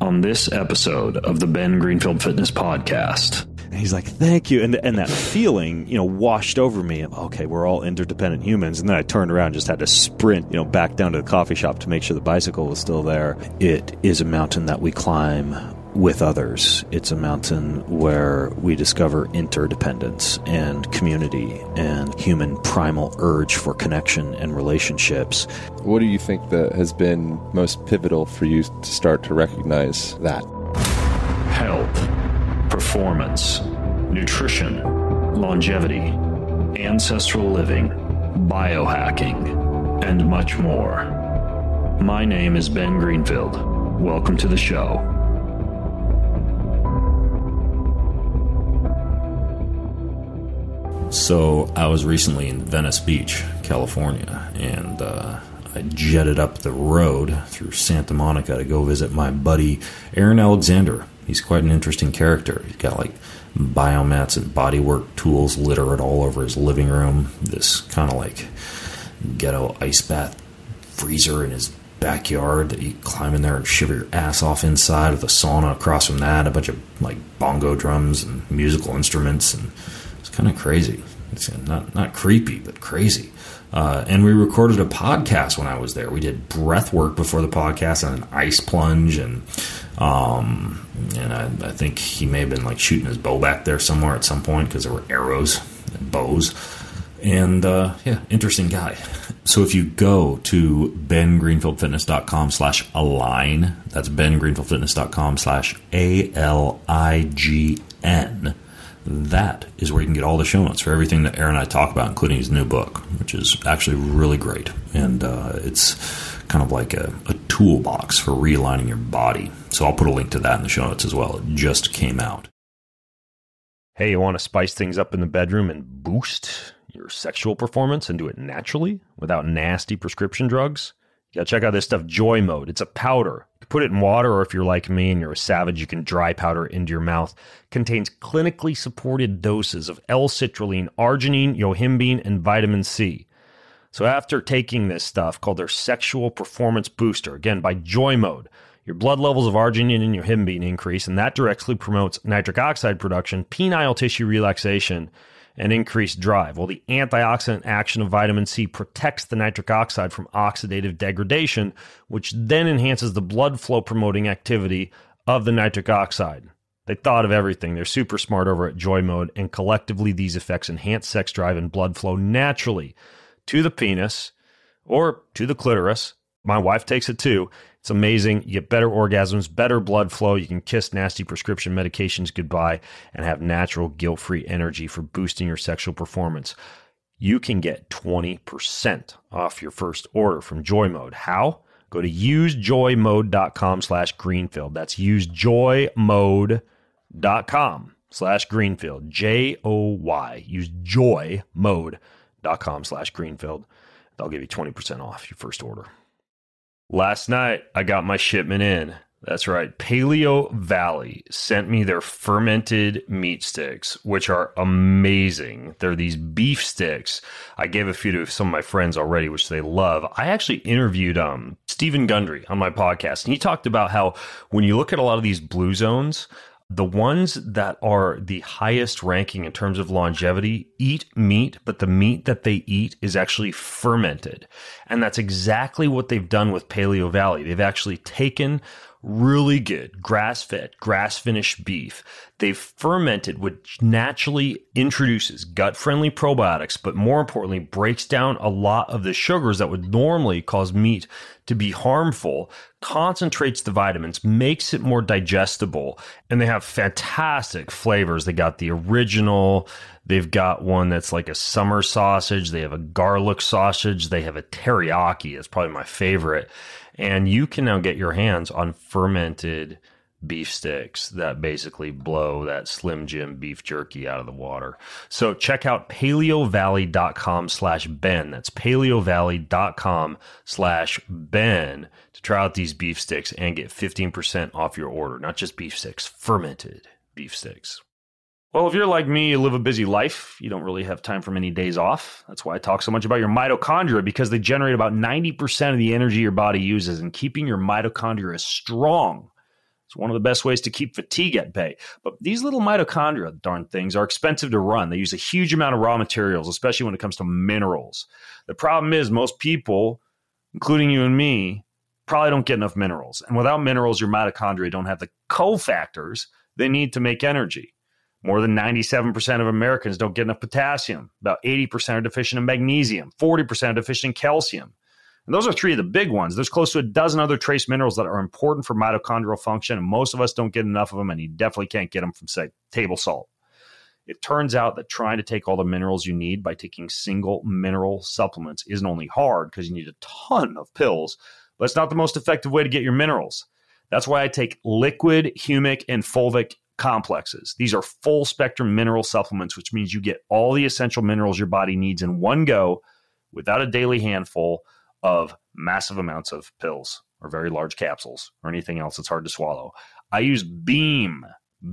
on this episode of the Ben Greenfield Fitness Podcast. And he's like, thank you. And that feeling, washed over me. Okay, we're all interdependent humans. And then I turned around and just had to sprint, back down to the coffee shop to make sure the bicycle was still there. It is a mountain that we climb with others. It's a mountain where we discover interdependence and community and human primal urge for connection and relationships. What do you think that has been most pivotal for you to start to recognize that? Health, performance, nutrition, longevity, ancestral living, biohacking, and much more. My name is Ben Greenfield. Welcome to the show. So I was recently in Venice Beach, California, and I jetted up the road through Santa Monica to go visit my buddy Aaron Alexander. He's quite an interesting character. He's got like biomats and bodywork tools littered all over his living room. This kind of like ghetto ice bath freezer in his backyard that you climb in there and shiver your ass off inside, with a sauna across from that, a bunch of like bongo drums and musical instruments, and it's kind of crazy. It's not creepy, but crazy. And we recorded a podcast when I was there. We did breath work before the podcast and an ice plunge, and I think he may have been like shooting his bow back there somewhere at some point because there were arrows and bows. And interesting guy. So if you go to bengreenfieldfitness.com/align, that's bengreenfieldfitness.com/ALIGN, that is where you can get all the show notes for everything that Aaron and I talk about, including his new book, which is actually really great. And it's kind of like a toolbox for realigning your body. So I'll put a link to that in the show notes as well. It just came out. Hey, you want to spice things up in the bedroom and boost your sexual performance and do it naturally without nasty prescription drugs? You gotta check out this stuff, Joy Mode. It's a powder. You can put it in water, or if you're like me and you're a savage, you can dry powder into your mouth. Contains clinically supported doses of L-citrulline, arginine, yohimbine, and vitamin C. So after taking this stuff called their Sexual Performance Booster, again by Joy Mode, your blood levels of arginine and yohimbine increase, and that directly promotes nitric oxide production, penile tissue relaxation, and increased drive. Well, the antioxidant action of vitamin C protects the nitric oxide from oxidative degradation, which then enhances the blood flow promoting activity of the nitric oxide. They thought of everything. They're super smart over at Joy Mode, and collectively these effects enhance sex drive and blood flow naturally to the penis or to the clitoris. My wife takes it too. It's amazing. You get better orgasms, better blood flow. You can kiss nasty prescription medications goodbye and have natural, guilt-free energy for boosting your sexual performance. You can get 20% off your first order from Joy Mode. How? Go to usejoymode.com/Greenfield. That's usejoymode.com/Greenfield. JOY. Use joymode.com/Greenfield. They'll give you 20% off your first order. Last night, I got my shipment in. That's right. Paleo Valley sent me their fermented meat sticks, which are amazing. They're these beef sticks. I gave a few to some of my friends already, which they love. I actually interviewed Stephen Gundry on my podcast, and he talked about how when you look at a lot of these blue zones, the ones that are the highest ranking in terms of longevity eat meat, but the meat that they eat is actually fermented. And that's exactly what they've done with Paleo Valley. They've actually taken really good grass-fed, grass-finished beef. They've fermented, which naturally introduces gut-friendly probiotics, but more importantly, breaks down a lot of the sugars that would normally cause meat to be harmful, concentrates the vitamins, makes it more digestible, and they have fantastic flavors. They got the original, they've got one that's like a summer sausage, they have a garlic sausage, they have a teriyaki, it's probably my favorite. And you can now get your hands on fermented beef sticks that basically blow that Slim Jim beef jerky out of the water. So check out paleovalley.com/Ben. That's paleovalley.com/Ben to try out these beef sticks and get 15% off your order. Not just beef sticks, fermented beef sticks. Well, if you're like me, you live a busy life. You don't really have time for many days off. That's why I talk so much about your mitochondria, because they generate about 90% of the energy your body uses, and keeping your mitochondria strong is It's one of the best ways to keep fatigue at bay. But these little mitochondria, darn things, are expensive to run. They use a huge amount of raw materials, especially when it comes to minerals. The problem is most people, including you and me, probably don't get enough minerals. And without minerals, your mitochondria don't have the cofactors they need to make energy. More than 97% of Americans don't get enough potassium. About 80% are deficient in magnesium. 40% are deficient in calcium. And those are three of the big ones. There's close to a dozen other trace minerals that are important for mitochondrial function, and most of us don't get enough of them, and you definitely can't get them from, say, table salt. It turns out that trying to take all the minerals you need by taking single mineral supplements isn't only hard because you need a ton of pills, but it's not the most effective way to get your minerals. That's why I take liquid, humic, and fulvic complexes. These are full spectrum mineral supplements, which means you get all the essential minerals your body needs in one go without a daily handful of massive amounts of pills or very large capsules or anything else that's hard to swallow. I use BEAM,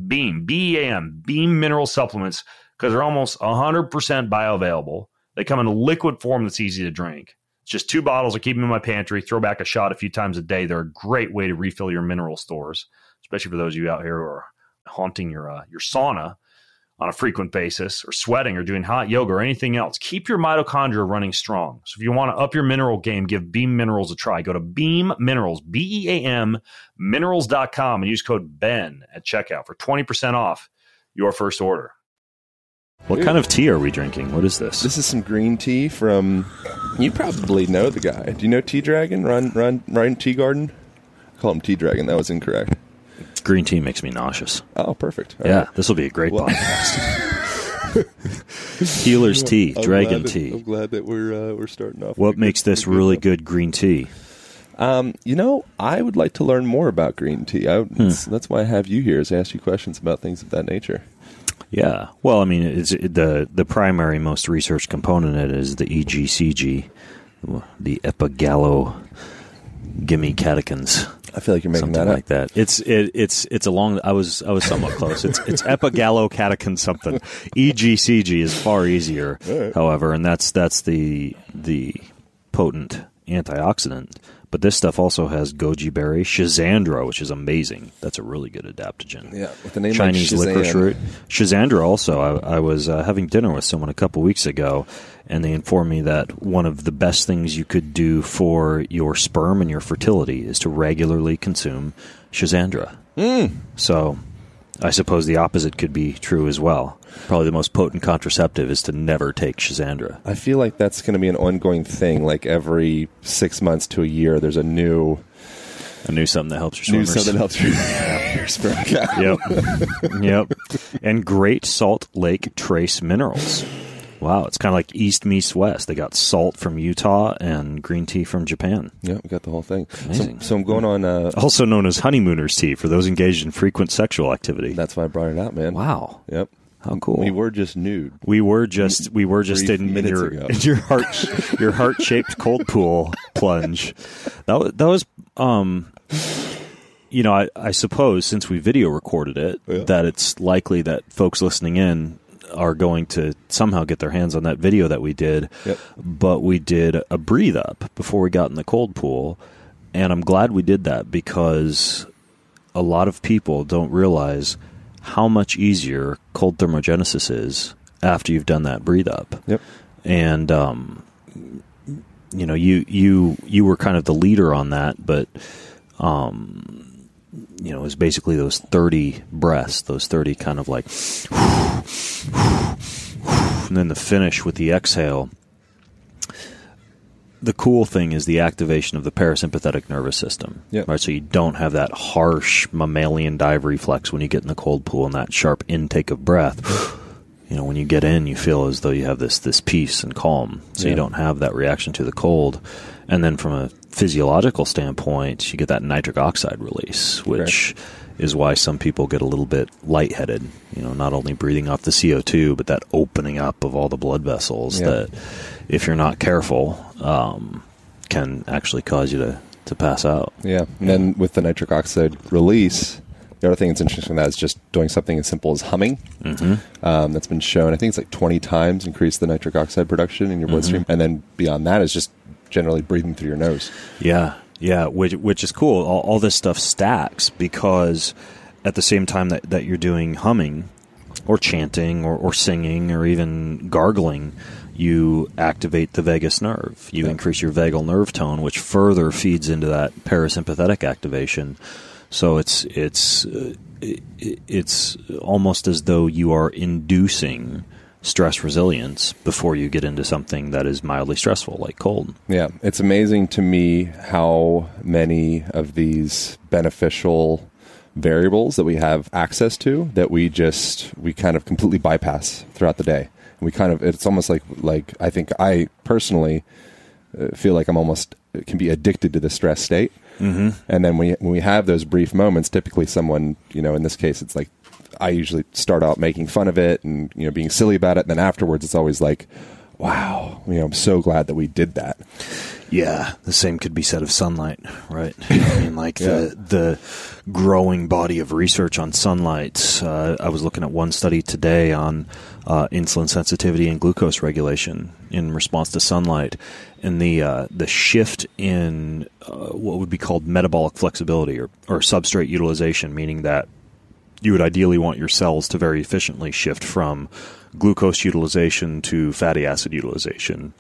B-E-A-M, BEAM mineral supplements because they're almost 100% bioavailable. They come in a liquid form that's easy to drink. It's just 2 bottles. I keep them in my pantry, throw back a shot a few times a day. They're a great way to refill your mineral stores, especially for those of you out here who are haunting your sauna on a frequent basis, or sweating, or doing hot yoga, or anything else. Keep your mitochondria running strong. So if you want to up your mineral game, give Beam Minerals a try. Go to Beam Minerals, B-E-A-M, minerals.com, and use code BEN at checkout for 20% off your first order. What kind of tea are we drinking? What is this? This is some green tea from, you probably know the guy. Do you know Tea Dragon? Ryan Tea Garden? I call him Tea Dragon. That was incorrect. Green tea makes me nauseous. Oh, perfect. All yeah, right. This will be a great podcast. Healer's tea, Dragon tea. I'm glad that we're starting off. What makes this really good green tea? I would like to learn more about green tea. That's why I have you here, is ask you questions about things of that nature. Yeah. Well, I mean, it's the primary, most researched component in it is the EGCG, the epigallocatechins. I feel like you're making something that up. like that. It's a long. I was somewhat close. It's epigallocatechin something. EGCG is far easier, right. However, and that's the potent antioxidant. But this stuff also has goji berry, Schizandra, which is amazing. That's a really good adaptogen. Yeah, with the name Chinese like licorice root. Schizandra also. I was having dinner with someone a couple weeks ago, and they informed me that one of the best things you could do for your sperm and your fertility is to regularly consume Schizandra. So I suppose the opposite could be true as well. Probably the most potent contraceptive is to never take Schizandra. I feel like that's going to be an ongoing thing. Like every 6 months to a year, there's a new something that helps your swimmers. Something helps your sperm count. Yep. And Great Salt Lake Trace Minerals. Wow, it's kind of like East meets West. They got salt from Utah and green tea from Japan. Yeah, we got the whole thing. Amazing. So I'm going on... also known as honeymooners tea for those engaged in frequent sexual activity. That's why I brought it out, man. Wow. Yep. How cool. We were just nude. We were just in your heart-shaped cold pool plunge. That was I suppose since we video recorded it, that it's likely that folks listening in are going to somehow get their hands on that video that we did. Yep. But we did a breathe up before we got in the cold pool, and I'm glad we did that because a lot of people don't realize how much easier cold thermogenesis is after you've done that breathe up. Yep. And you were kind of the leader on that, but it was basically those 30 breaths, those 30 kind of like, and then the finish with the exhale. The cool thing is the activation of the parasympathetic nervous system. Yep. Right? So you don't have that harsh mammalian dive reflex when you get in the cold pool and that sharp intake of breath. When you get in, you feel as though you have this peace and calm. So you don't have that reaction to the cold. And then from a physiological standpoint, you get that nitric oxide release, which is why some people get a little bit lightheaded. Not only breathing off the CO2, but that opening up of all the blood vessels that, if you're not careful, can actually cause you to pass out. Yeah. And then with the nitric oxide release, the other thing that's interesting that is just doing something as simple as humming. Mm-hmm. That's been shown. I think it's like 20 times increase the nitric oxide production in your bloodstream. And then beyond that is just generally breathing through your nose. Yeah. Yeah, which is cool. All this stuff stacks because at the same time that you're doing humming or chanting or singing or even gargling, you activate the vagus nerve. You increase your vagal nerve tone, which further feeds into that parasympathetic activation. So it's almost as though you are inducing stress resilience before you get into something that is mildly stressful, like cold. Yeah, it's amazing to me how many of these beneficial variables that we have access to that we kind of completely bypass throughout the day. It's almost like I think I personally feel like can be addicted to the stress state. Mm-hmm. And then when we have those brief moments, typically someone, in this case, it's like I usually start out making fun of it and, being silly about it. And then afterwards, it's always like, wow, I'm so glad that we did that. Yeah, the same could be said of sunlight, right? I mean, the growing body of research on sunlight. I was looking at one study today on insulin sensitivity and glucose regulation in response to sunlight, and the shift in what would be called metabolic flexibility or substrate utilization, meaning that you would ideally want your cells to very efficiently shift from glucose utilization to fatty acid utilization.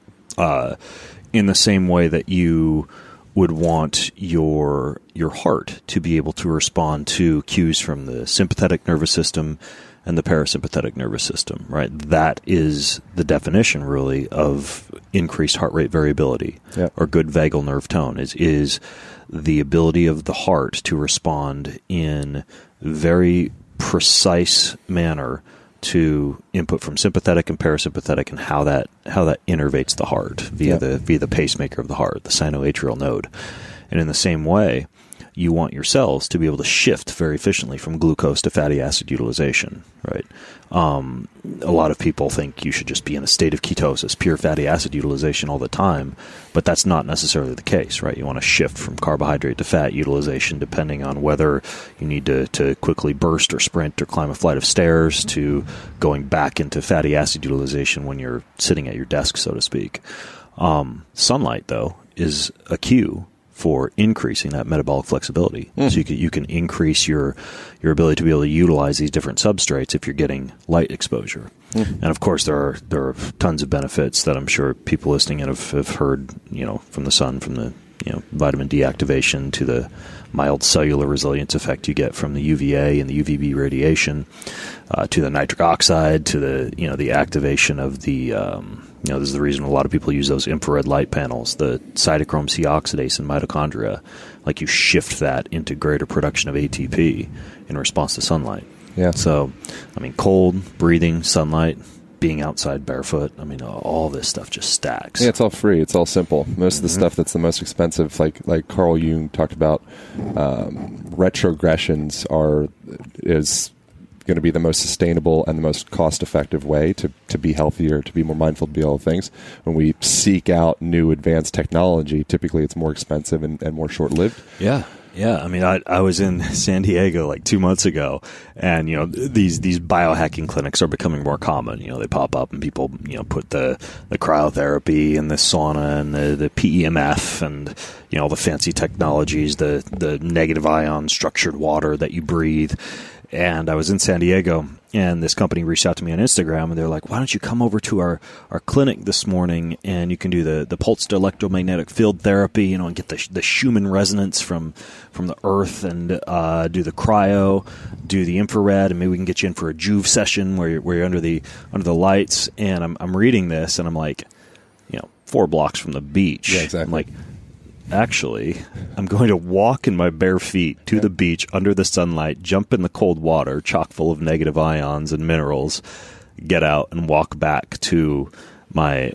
In the same way that you would want your heart to be able to respond to cues from the sympathetic nervous system and the parasympathetic nervous system, right? That is the definition, really, of increased heart rate variability or good vagal nerve tone is the ability of the heart to respond in very precise manner to input from sympathetic and parasympathetic, and how that innervates the heart via the pacemaker of the heart, the sinoatrial node. And in the same way, you want your cells to be able to shift very efficiently from glucose to fatty acid utilization, right? A lot of people think you should just be in a state of ketosis, pure fatty acid utilization all the time, but that's not necessarily the case, right? You want to shift from carbohydrate to fat utilization depending on whether you need to quickly burst or sprint or climb a flight of stairs, to going back into fatty acid utilization when you're sitting at your desk, so to speak. Sunlight, though, is a cue for increasing that metabolic flexibility. So you can increase your ability to be able to utilize these different substrates if you're getting light exposure. And of course, there are tons of benefits that I'm sure people listening in have heard, from the sun, from the vitamin D activation to the mild cellular resilience effect you get from the UVA and the UVB radiation, to the nitric oxide, to the activation of the this is the reason a lot of people use those infrared light panels, the cytochrome C oxidase in mitochondria. Like, you shift that into greater production of ATP in response to sunlight. Yeah. So, cold, breathing, sunlight, being outside barefoot, all this stuff just stacks. Yeah, it's all free. It's all simple. Most of the stuff that's the most expensive, like Carl Jung talked about, retrogressions is going to be the most sustainable and the most cost-effective way to be healthier, to be more mindful, to be all things. When we seek out new advanced technology, typically it's more expensive and more short-lived. Yeah. Yeah, I was in San Diego like 2 months ago, and these biohacking clinics are becoming more common. They pop up, and people put the cryotherapy and the sauna and the PEMF and all the fancy technologies, the negative ion structured water that you breathe. And I was in San Diego, and this company reached out to me on Instagram, and they're like, why don't you come over to our clinic this morning, and you can do the pulsed electromagnetic field therapy, and get the Schumann resonance from the earth, and do the cryo, do the infrared, and maybe we can get you in for a Juve session where you're under the lights. And I'm reading this, and I'm like, 4 blocks from the beach. Yeah, exactly. I'm like, actually, I'm going to walk in my bare feet to the beach under the sunlight, jump in the cold water, chock full of negative ions and minerals, get out and walk back to my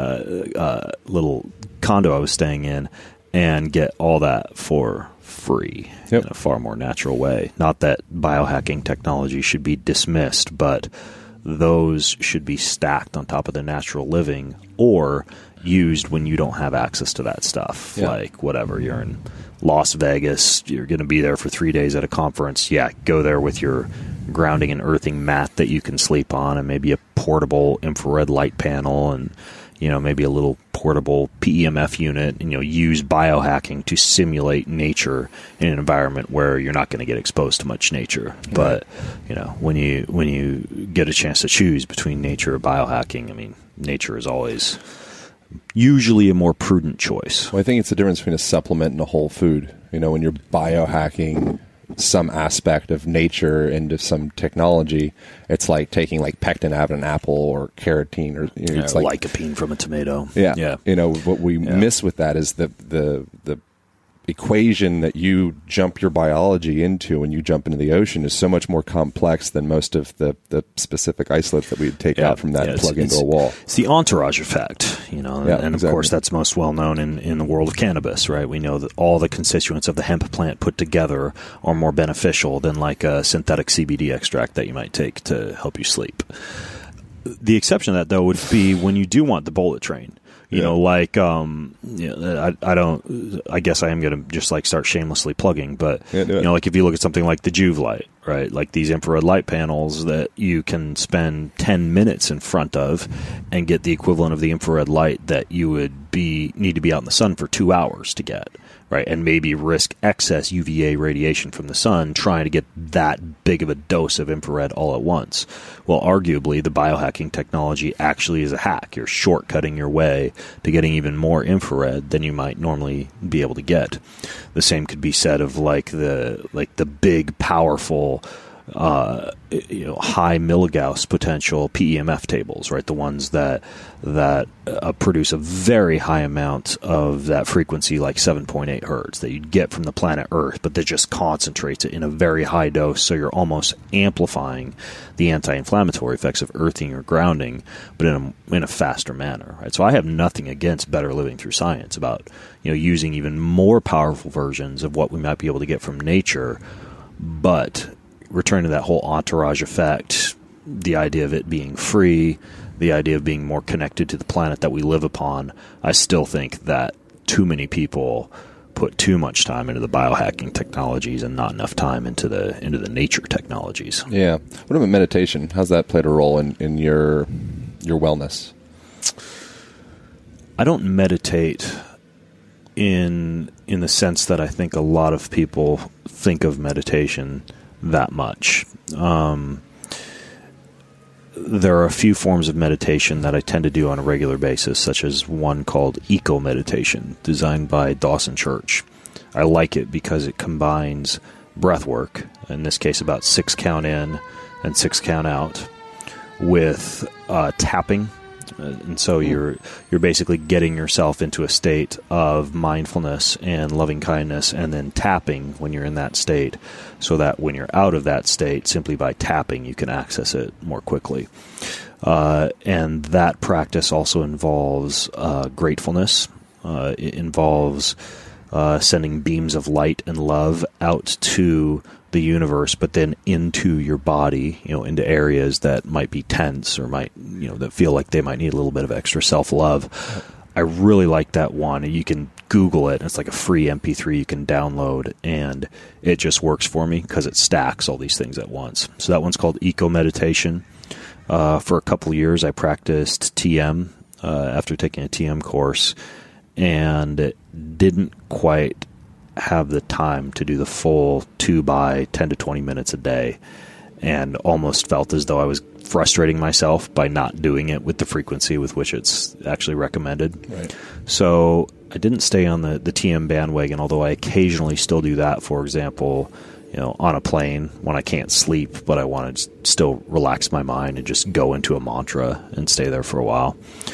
little condo I was staying in, and get all that for free in a far more natural way. Not that biohacking technology should be dismissed, but those should be stacked on top of the natural living, or used when you don't have access to that stuff. Like, whatever, you're in Las Vegas, you're going to be there for 3 days at a conference. Go there with your grounding and earthing mat that you can sleep on, and maybe a portable infrared light panel, and maybe a little portable PEMF unit, and use biohacking to simulate nature in an environment where you're not going to get exposed to much nature. But when you get a chance to choose between nature or biohacking, I mean, nature is always usually a more prudent choice. Well, I think it's the difference between a supplement and a whole food. When you're biohacking some aspect of nature into some technology, it's like taking like pectin out of an apple or carotene, or it's like lycopene from a tomato. Yeah. What we miss with that is the equation that you jump your biology into when you jump into the ocean is so much more complex than most of the specific isolates that we take out from that and plug into a wall. It's the entourage effect, and of course that's most well known in the world of cannabis, right? We know that all the constituents of the hemp plant put together are more beneficial than like a synthetic CBD extract that you might take to help you sleep. The exception to that, though, would be when you do want the bullet train. I guess I am going to just like start shamelessly plugging, but like if you look at something like the Juve light, right? Like these infrared light panels that you can spend 10 minutes in front of and get the equivalent of the infrared light that you would need to be out in the sun for 2 hours to get, right? And maybe risk excess UVA radiation from the sun trying to get that big of a dose of infrared all at once. Well, arguably, the biohacking technology actually is a hack. You're shortcutting your way to getting even more infrared than you might normally be able to get. The same could be said of like the big, powerful, high milligauss potential PEMF tables, right? The ones that produce a very high amount of that frequency, like 7.8 hertz, that you'd get from the planet Earth, but that just concentrates it in a very high dose, so you're almost amplifying the anti-inflammatory effects of earthing or grounding, but in a faster manner, right? So I have nothing against Better Living Through Science about using even more powerful versions of what we might be able to get from nature, but return to that whole entourage effect, the idea of it being free, the idea of being more connected to the planet that we live upon. I still think that too many people put too much time into the biohacking technologies and not enough time into the nature technologies. Yeah. What about meditation? How's that played a role in your wellness? I don't meditate in the sense that I think a lot of people think of meditation that much. There are a few forms of meditation that I tend to do on a regular basis, such as one called Eco Meditation, designed by Dawson Church. I like it because it combines breath work, in this case about 6 count in and 6 count out, with tapping. And so you're basically getting yourself into a state of mindfulness and loving kindness, and then tapping when you're in that state, so that when you're out of that state, simply by tapping, you can access it more quickly. And that practice also involves gratefulness. It involves sending beams of light and love out to the universe, but then into your body, into areas that might be tense or might, that feel like they might need a little bit of extra self-love. I really like that one. You can Google it. It's like a free MP3 you can download, and it just works for me because it stacks all these things at once. So that one's called Eco Meditation. For a couple of years, I practiced TM after taking a TM course, and didn't quite have the time to do the full 2 by 10 to 20 minutes a day, and almost felt as though I was frustrating myself by not doing it with the frequency with which it's actually recommended. Right. So I didn't stay on the TM bandwagon, although I occasionally still do that. For example, on a plane when I can't sleep, but I want to still relax my mind and just go into a mantra and stay there for a while.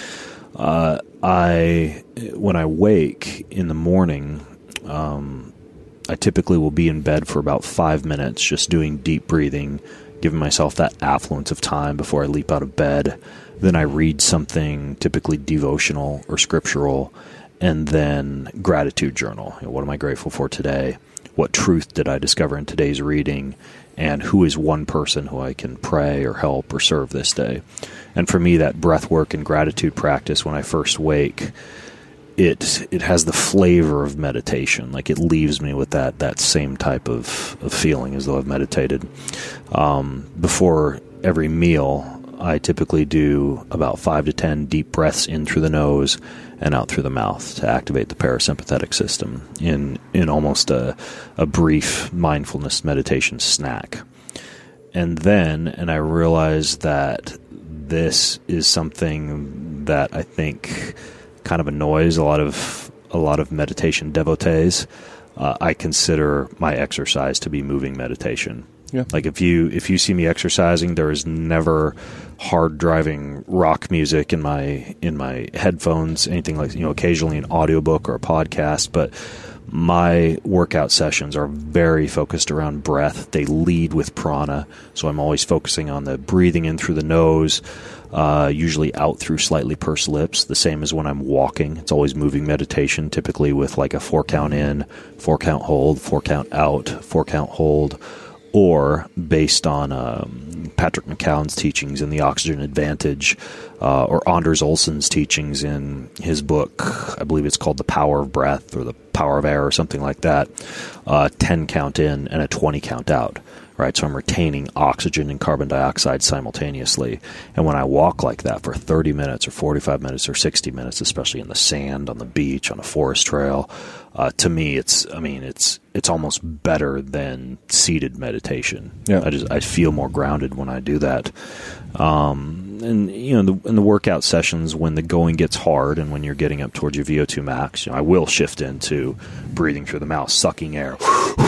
When I wake in the morning, I typically will be in bed for about 5 minutes, just doing deep breathing, giving myself that affluence of time before I leap out of bed. Then I read something typically devotional or scriptural, and then gratitude journal. What am I grateful for today? What truth did I discover in today's reading? And who is one person who I can pray or help or serve this day? And for me, that breath work and gratitude practice when I first wake, it has the flavor of meditation. Like, it leaves me with that same type of feeling as though I've meditated. Before every meal, I typically do about 5 to 10 deep breaths in through the nose and out through the mouth to activate the parasympathetic system in almost a brief mindfulness meditation snack. And I realized that this is something that I think kind of annoys a lot of meditation devotees. I consider my exercise to be moving meditation. Yeah. Like if you see me exercising, there is never hard driving rock music in my headphones, anything like, occasionally an audiobook or a podcast, but my workout sessions are very focused around breath. They lead with prana, so I'm always focusing on the breathing in through the nose, usually out through slightly pursed lips, the same as when I'm walking. It's always moving meditation, typically with like a 4-count in, 4-count hold, 4-count out, 4-count hold, or based on Patrick McCown's teachings in The Oxygen Advantage, or Anders Olsen's teachings in his book, I believe it's called The Power of Breath or The Power of Air or something like that, 10-count in and a 20-count out. Right, so I'm retaining oxygen and carbon dioxide simultaneously. And when I walk like that for 30 minutes or 45 minutes or 60 minutes, especially in the sand, on the beach, on a forest trail, to me, it's almost better than seated meditation. Yeah. I feel more grounded when I do that. And in the workout sessions, when the going gets hard and when you're getting up towards your VO2 max, I will shift into breathing through the mouth, sucking air.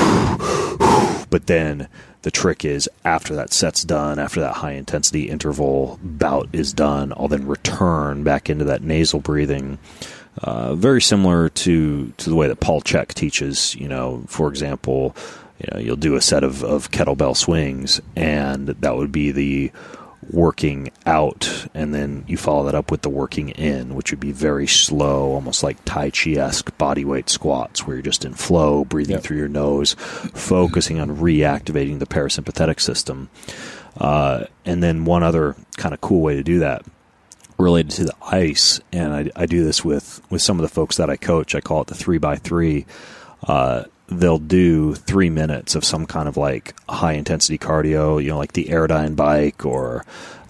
But then the trick is, after that set's done, after that high-intensity interval bout is done, I'll then return back into that nasal breathing, very similar to the way that Paul Chek teaches. For example, you'll do a set of kettlebell swings, and that would be the working out, and then you follow that up with the working in, which would be very slow, almost like Tai Chi-esque bodyweight squats, where you're just in flow, breathing through your nose, focusing on reactivating the parasympathetic system. And then one other kind of cool way to do that, related to the ice, and I do this with some of the folks that I coach. I call it the 3x3. They'll do 3 minutes of some kind of like high intensity cardio, like the Airdyne bike or,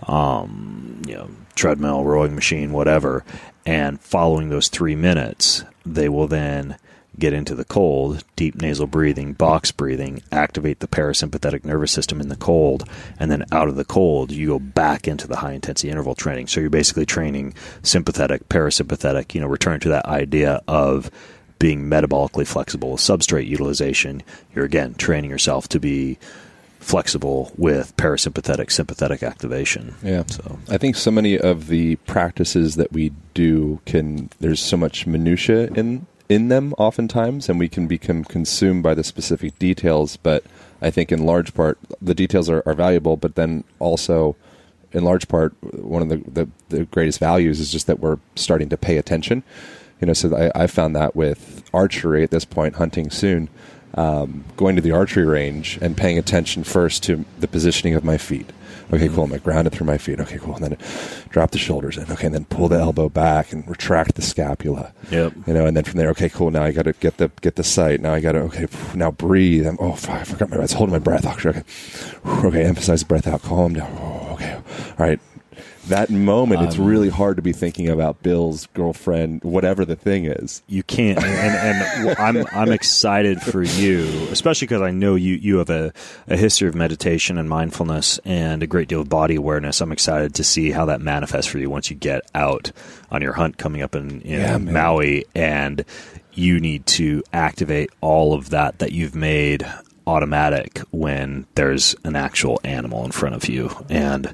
treadmill, rowing machine, whatever. And following those 3 minutes, they will then get into the cold, deep nasal breathing, box breathing, activate the parasympathetic nervous system in the cold, and then out of the cold, you go back into the high intensity interval training. So you're basically training sympathetic, parasympathetic, return to that idea of being metabolically flexible with substrate utilization. You're again training yourself to be flexible with parasympathetic, sympathetic activation. Yeah. So I think so many of the practices that we do there's so much minutia in them oftentimes, and we can become consumed by the specific details. But I think in large part, the details are valuable, but then also in large part, one of the greatest values is just that we're starting to pay attention. So I found that with archery at this point, hunting soon, going to the archery range and paying attention first to the positioning of my feet. Okay, cool. I'm grounded through my feet. Okay, cool. And then drop the shoulders in. Okay, and then pull the elbow back and retract the scapula. Yep. And then from there, okay, cool. Now I got to get the sight. Now I got to now breathe. I forgot my breath. Holding my breath. Okay, emphasize the breath out. Calm down. Okay, all right. That moment, it's really hard to be thinking about Bill's girlfriend, whatever the thing is. You can't, and I'm excited for you, especially because I know you have a history of meditation and mindfulness and a great deal of body awareness. I'm excited to see how that manifests for you once you get out on your hunt coming up in Maui, and you need to activate all of that you've made automatic when there's an actual animal in front of you, and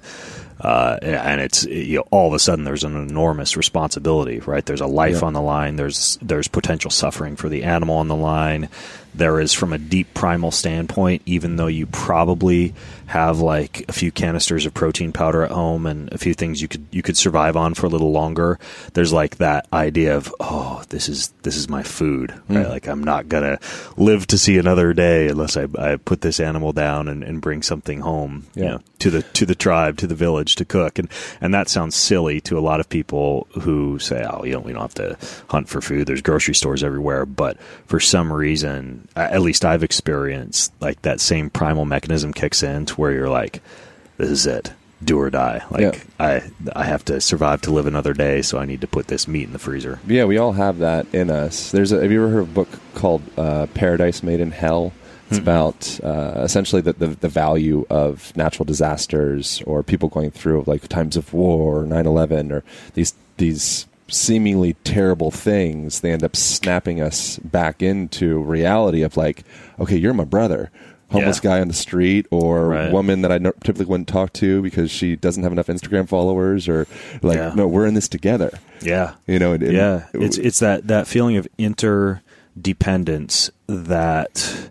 it's all of a sudden there's an enormous responsibility, right? There's a life on the line. There's potential suffering for the animal on the line. There is, from a deep primal standpoint, even though you probably have like a few canisters of protein powder at home and a few things you could survive on for a little longer, there's like that idea of, this is my food, right? Like, I'm not gonna live to see another day unless I put this animal down and bring something home, to the tribe, to the village to cook. And that sounds silly to a lot of people who say, we don't have to hunt for food. There's grocery stores everywhere. But for some reason, at least I've experienced, like, that same primal mechanism kicks in to where you're like, this is it. do or die. Like I have to survive to live another day, so I need to put this meat in the freezer. Yeah, we all have that in us. Have you ever heard of a book called Paradise Made in Hell? It's about essentially the value of natural disasters or people going through like times of war, or 9/11, or these seemingly terrible things. They end up snapping us back into reality of like, okay, you're my brother. Homeless guy on the street, or woman that I typically wouldn't talk to because she doesn't have enough Instagram followers, or like, no, we're in this together. Yeah. It's that feeling of interdependence that,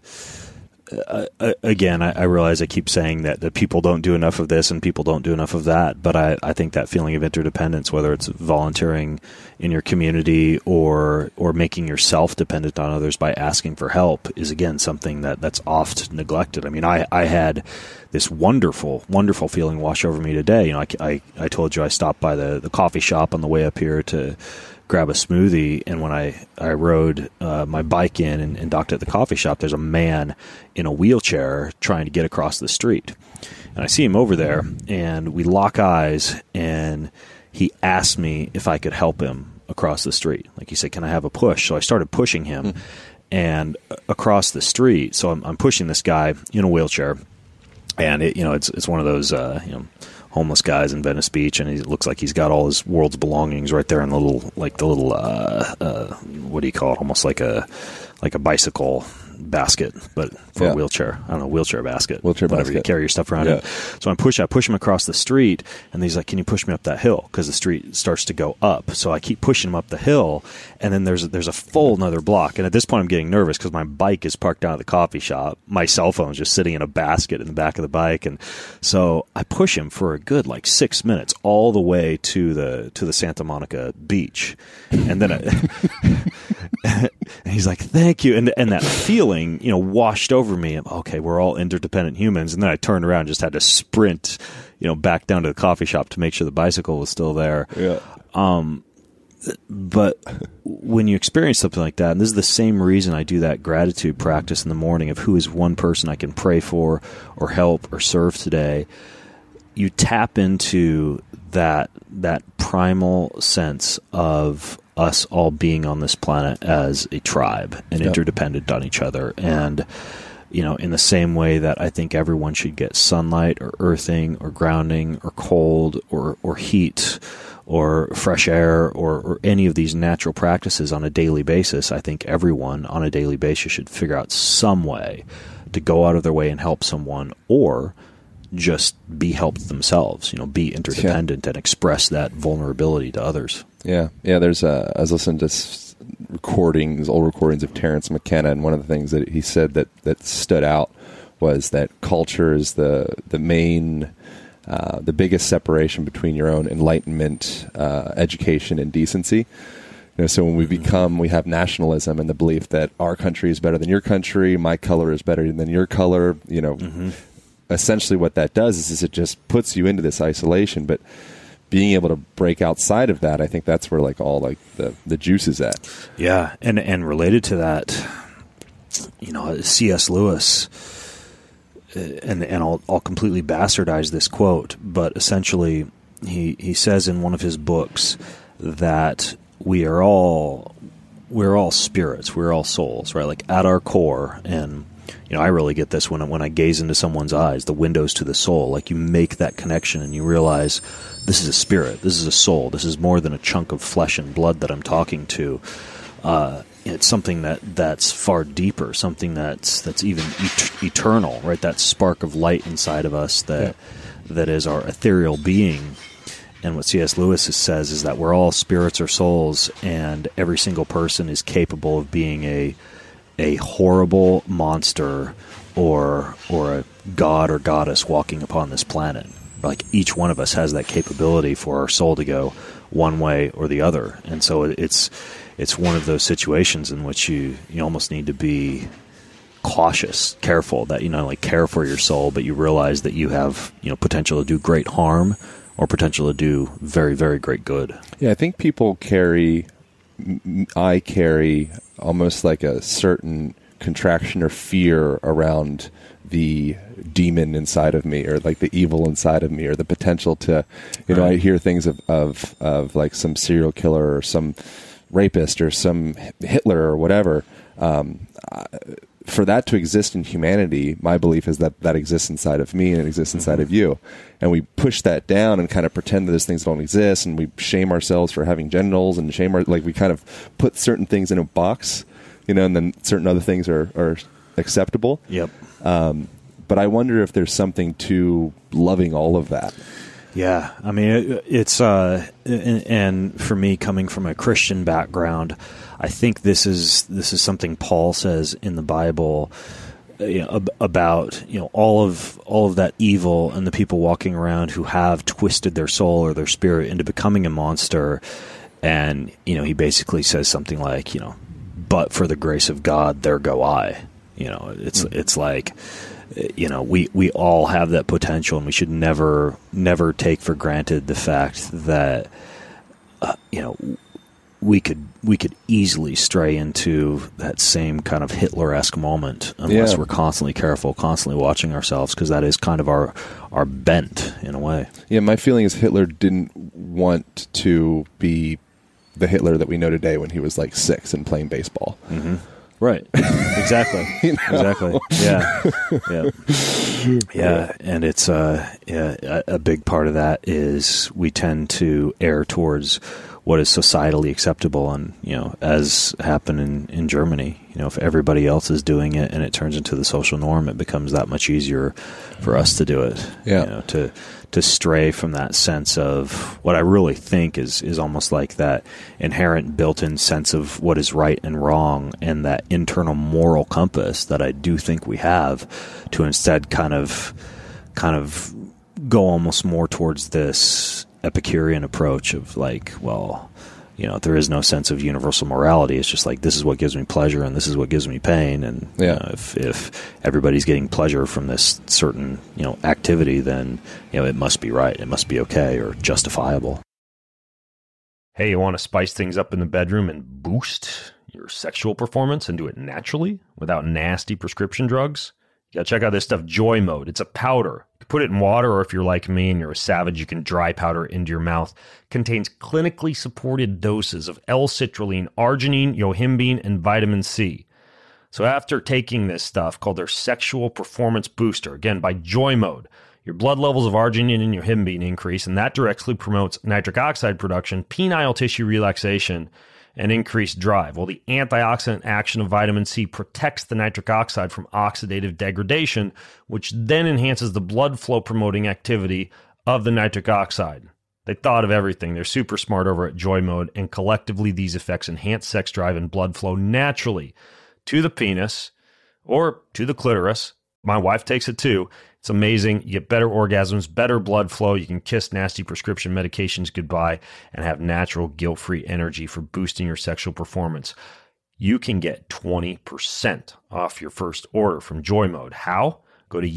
again, I realize I keep saying that people don't do enough of this and people don't do enough of that, but I think that feeling of interdependence, whether it's volunteering in your community or making yourself dependent on others by asking for help, is again something that's oft neglected. I mean, I had this wonderful, wonderful feeling wash over me today. You know, I told you I stopped by the coffee shop on the way up here to grab a smoothie, and when I rode my bike in and docked at the coffee shop, there's a man in a wheelchair trying to get across the street. And I see him over there, and we lock eyes, and he asked me if I could help him across the street. Like, he said, can I have a push? So I started pushing him and across the street. So I'm pushing this guy in a wheelchair, and it's one of those homeless guys in Venice Beach, and he looks like he's got all his world's belongings right there in the little what do you call it? Almost like a bicycle basket, but for a wheelchair. I don't know, wheelchair basket. Whatever, you carry your stuff around in. So I push him across the street, and he's like, can you push me up that hill? Because the street starts to go up. So I keep pushing him up the hill, and then there's a full another block. And at this point, I'm getting nervous because my bike is parked down at the coffee shop. My cell phone's just sitting in a basket in the back of the bike. And so I push him for a good 6 minutes all the way to the Santa Monica beach. And then and he's like, thank you. And that feeling, washed over me. Okay, we're all interdependent humans. And then I turned around and just had to sprint, back down to the coffee shop to make sure the bicycle was still there. Yeah. But when you experience something like that, and this is the same reason I do that gratitude practice in the morning of who is one person I can pray for or help or serve today, you tap into that primal sense of us all being on this planet as a tribe and interdependent on each other. And, in the same way that I think everyone should get sunlight or earthing or grounding or cold or heat or fresh air or any of these natural practices on a daily basis, I think everyone on a daily basis should figure out some way to go out of their way and help someone, or just be helped themselves, be interdependent and express that vulnerability to others. Yeah. There's I was listening to old recordings of Terence McKenna, and one of the things that he said that stood out was that culture is the main, the biggest separation between your own enlightenment, education, and decency. So when we have nationalism and the belief that our country is better than your country, my color is better than your color, essentially what that does is it just puts you into this isolation. But being able to break outside of that, I think that's where all the juice is at. Yeah, and related to that, C.S. Lewis, and I'll completely bastardize this quote, but essentially he says in one of his books that we're all spirits, we're all souls, right? Like at our core. And I really get this when I gaze into someone's eyes, the windows to the soul. Like, you make that connection and you realize this is a spirit, this is a soul, this is more than a chunk of flesh and blood that I'm talking to. It's something that's far deeper, something that's even eternal, right? That spark of light inside of us that is our ethereal being. And what C.S. Lewis says is that we're all spirits or souls, and every single person is capable of being a horrible monster or a god or goddess walking upon this planet. Like, each one of us has that capability for our soul to go one way or the other. And so it's one of those situations in which you almost need to be cautious, careful, that care for your soul, but you realize that you have potential to do great harm or potential to do very, very great good. Yeah, I think people carry almost like a certain contraction or fear around the demon inside of me, or like the evil inside of me, or the potential to, you know, I hear things of like some serial killer or some rapist or some Hitler or whatever. For that to exist in humanity, my belief is that that exists inside of me and it exists inside of you. And we push that down and kind of pretend that those things don't exist, and we shame ourselves for having genitals, and we kind of put certain things in a box, you know, and then certain other things are acceptable. Yep. But I wonder if there's something to loving all of that. Yeah, I mean, it's and for me, coming from a Christian background, I think this is something Paul says in the Bible, about, you know, all of that evil and the people walking around who have twisted their soul or their spirit into becoming a monster. And, you know, he basically says something like, you know, but for the grace of God, there go I. You know, it's like, you know, we all have that potential, and we should never take for granted the fact that, you know, we could easily stray into that same kind of Hitler-esque moment unless we're constantly careful, constantly watching ourselves, because that is kind of our bent in a way. Yeah, my feeling is Hitler didn't want to be the Hitler that we know today when he was like 6 and playing baseball. Mm-hmm. Right. Exactly. You know? Exactly. Yeah. Yeah. Yeah. And it's a big part of that is we tend to err towards what is societally acceptable, and, you know, as happened in Germany, you know, if everybody else is doing it and it turns into the social norm, it becomes that much easier for us to do it. Yeah. You know, to stray from that sense of what I really think is almost like that inherent built-in sense of what is right and wrong, and that internal moral compass that I do think we have, to instead kind of go almost more towards this Epicurean approach of like, well, you know, there is no sense of universal morality. It's just like, this is what gives me pleasure and this is what gives me pain. And you know, if everybody's getting pleasure from this certain, you know, activity, then, you know, it must be right. It must be okay or justifiable. Hey, you want to spice things up in the bedroom and boost your sexual performance and do it naturally without nasty prescription drugs? You gotta check out this stuff, Joy Mode. It's a powder. You can put it in water, or if you're like me and you're a savage, you can dry powder into your mouth. Contains clinically supported doses of L-citrulline, arginine, yohimbine, and vitamin C. So after taking this stuff, called their Sexual Performance Booster, again, by Joy Mode, your blood levels of arginine and yohimbine increase, and that directly promotes nitric oxide production, penile tissue relaxation, and increased drive. Well, the antioxidant action of vitamin C protects the nitric oxide from oxidative degradation, which then enhances the blood flow promoting activity of the nitric oxide. They thought of everything. They're super smart over at Joy Mode, and collectively these effects enhance sex drive and blood flow naturally to the penis or to the clitoris. My wife takes it too. It's amazing. You get better orgasms, better blood flow. You can kiss nasty prescription medications goodbye and have natural, guilt-free energy for boosting your sexual performance. You can get 20% off your first order from Joy Mode. How? Go to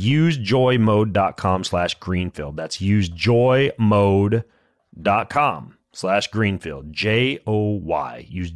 usejoymode.com/Greenfield. That's usejoymode.com/Greenfield. JOY. Use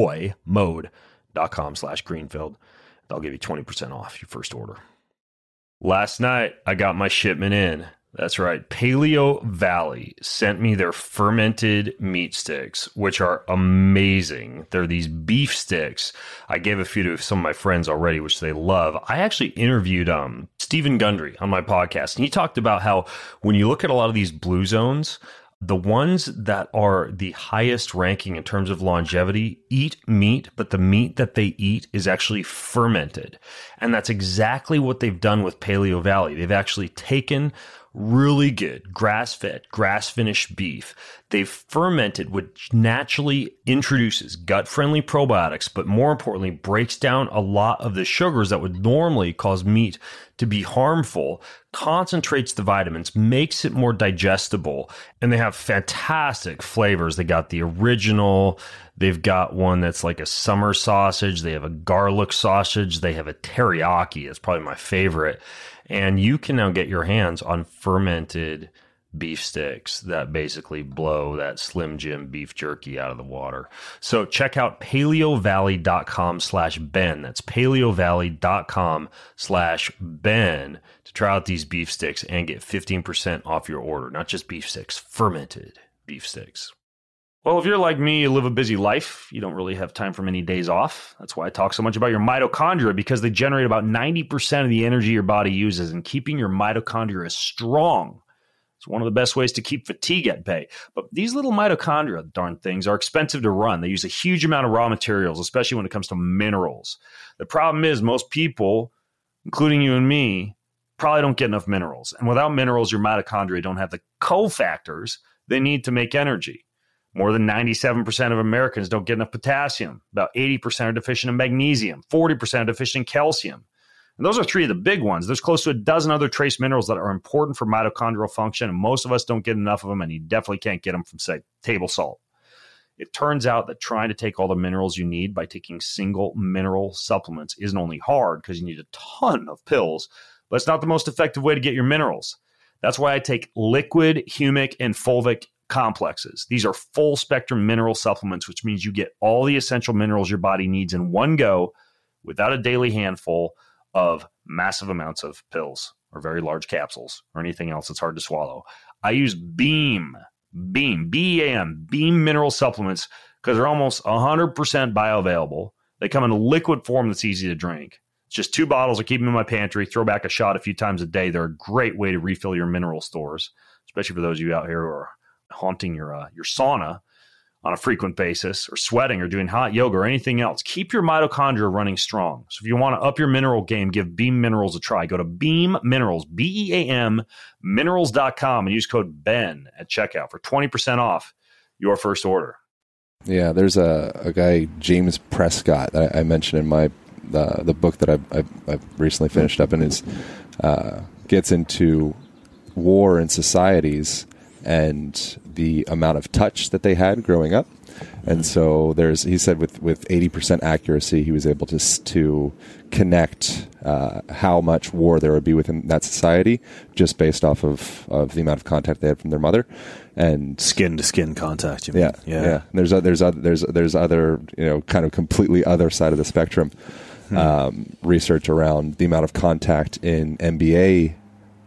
joymode.com/Greenfield. They'll give you 20% off your first order. Last night, I got my shipment in. That's right. Paleo Valley sent me their fermented meat sticks, which are amazing. They're these beef sticks. I gave a few to some of my friends already, which they love. I actually interviewed Stephen Gundry on my podcast, and he talked about how when you look at a lot of these blue zones, the ones that are the highest ranking in terms of longevity eat meat, but the meat that they eat is actually fermented. And that's exactly what they've done with Paleo Valley. They've actually taken really good grass-fed, grass-finished beef. They've fermented, which naturally introduces gut-friendly probiotics, but more importantly, breaks down a lot of the sugars that would normally cause meat to be harmful, concentrates the vitamins, makes it more digestible, and they have fantastic flavors. They got the original, they've got one that's like a summer sausage, they have a garlic sausage, they have a teriyaki, it's probably my favorite. And you can now get your hands on fermented beef sticks that basically blow that Slim Jim beef jerky out of the water. So check out paleovalley.com/Ben. That's paleovalley.com/Ben to try out these beef sticks and get 15% off your order. Not just beef sticks, fermented beef sticks. Well, if you're like me, you live a busy life. You don't really have time for many days off. That's why I talk so much about your mitochondria, because they generate about 90% of the energy your body uses, and keeping your mitochondria strong. It's one of the best ways to keep fatigue at bay. But these little mitochondria, darn things, are expensive to run. They use a huge amount of raw materials, especially when it comes to minerals. The problem is most people, including you and me, probably don't get enough minerals. And without minerals, your mitochondria don't have the cofactors they need to make energy. More than 97% of Americans don't get enough potassium. About 80% are deficient in magnesium. 40% are deficient in calcium. And those are three of the big ones. There's close to a dozen other trace minerals that are important for mitochondrial function, and most of us don't get enough of them, and you definitely can't get them from, say, table salt. It turns out that trying to take all the minerals you need by taking single mineral supplements isn't only hard because you need a ton of pills, but it's not the most effective way to get your minerals. That's why I take liquid, humic, and fulvic complexes. These are full spectrum mineral supplements, which means you get all the essential minerals your body needs in one go without a daily handful of massive amounts of pills or very large capsules or anything else that's hard to swallow. I use BEAM, B-E-A-M, BEAM mineral supplements because they're almost 100% bioavailable. They come in a liquid form that's easy to drink. It's just 2 bottles. I keep them in my pantry, throw back a shot a few times a day. They're a great way to refill your mineral stores, especially for those of you out here who are haunting your sauna on a frequent basis, or sweating, or doing hot yoga, or anything else. Keep your mitochondria running strong. So if you want to up your mineral game, give Beam Minerals a try. Go to Beam Minerals, B-E-A-M, minerals.com, and use code BEN at checkout for 20% off your first order. Yeah, there's a guy, James Prescott, that I mentioned in my the book that I've recently finished up, and is gets into war in societies and the amount of touch that they had growing up. And so he said with 80% accuracy, he was able to connect how much war there would be within that society just based off of the amount of contact they had from their mother. And skin to skin contact. You mean? Yeah. And there's other, kind of completely other side of the spectrum, research around the amount of contact in NBA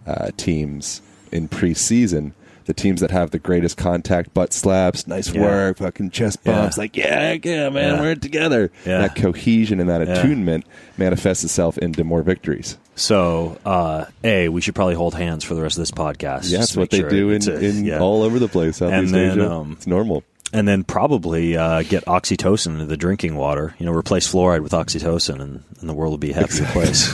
teams in preseason. The teams that have the greatest contact, butt slaps, nice work, fucking chest bumps, man, we're together. Yeah. That cohesion and that attunement manifests itself into more victories. So, we should probably hold hands for the rest of this podcast. Yes, what they do in all over the place. Southeast Asia. It's normal. And then probably get oxytocin into the drinking water. Replace fluoride with oxytocin, and the world will be a happier place.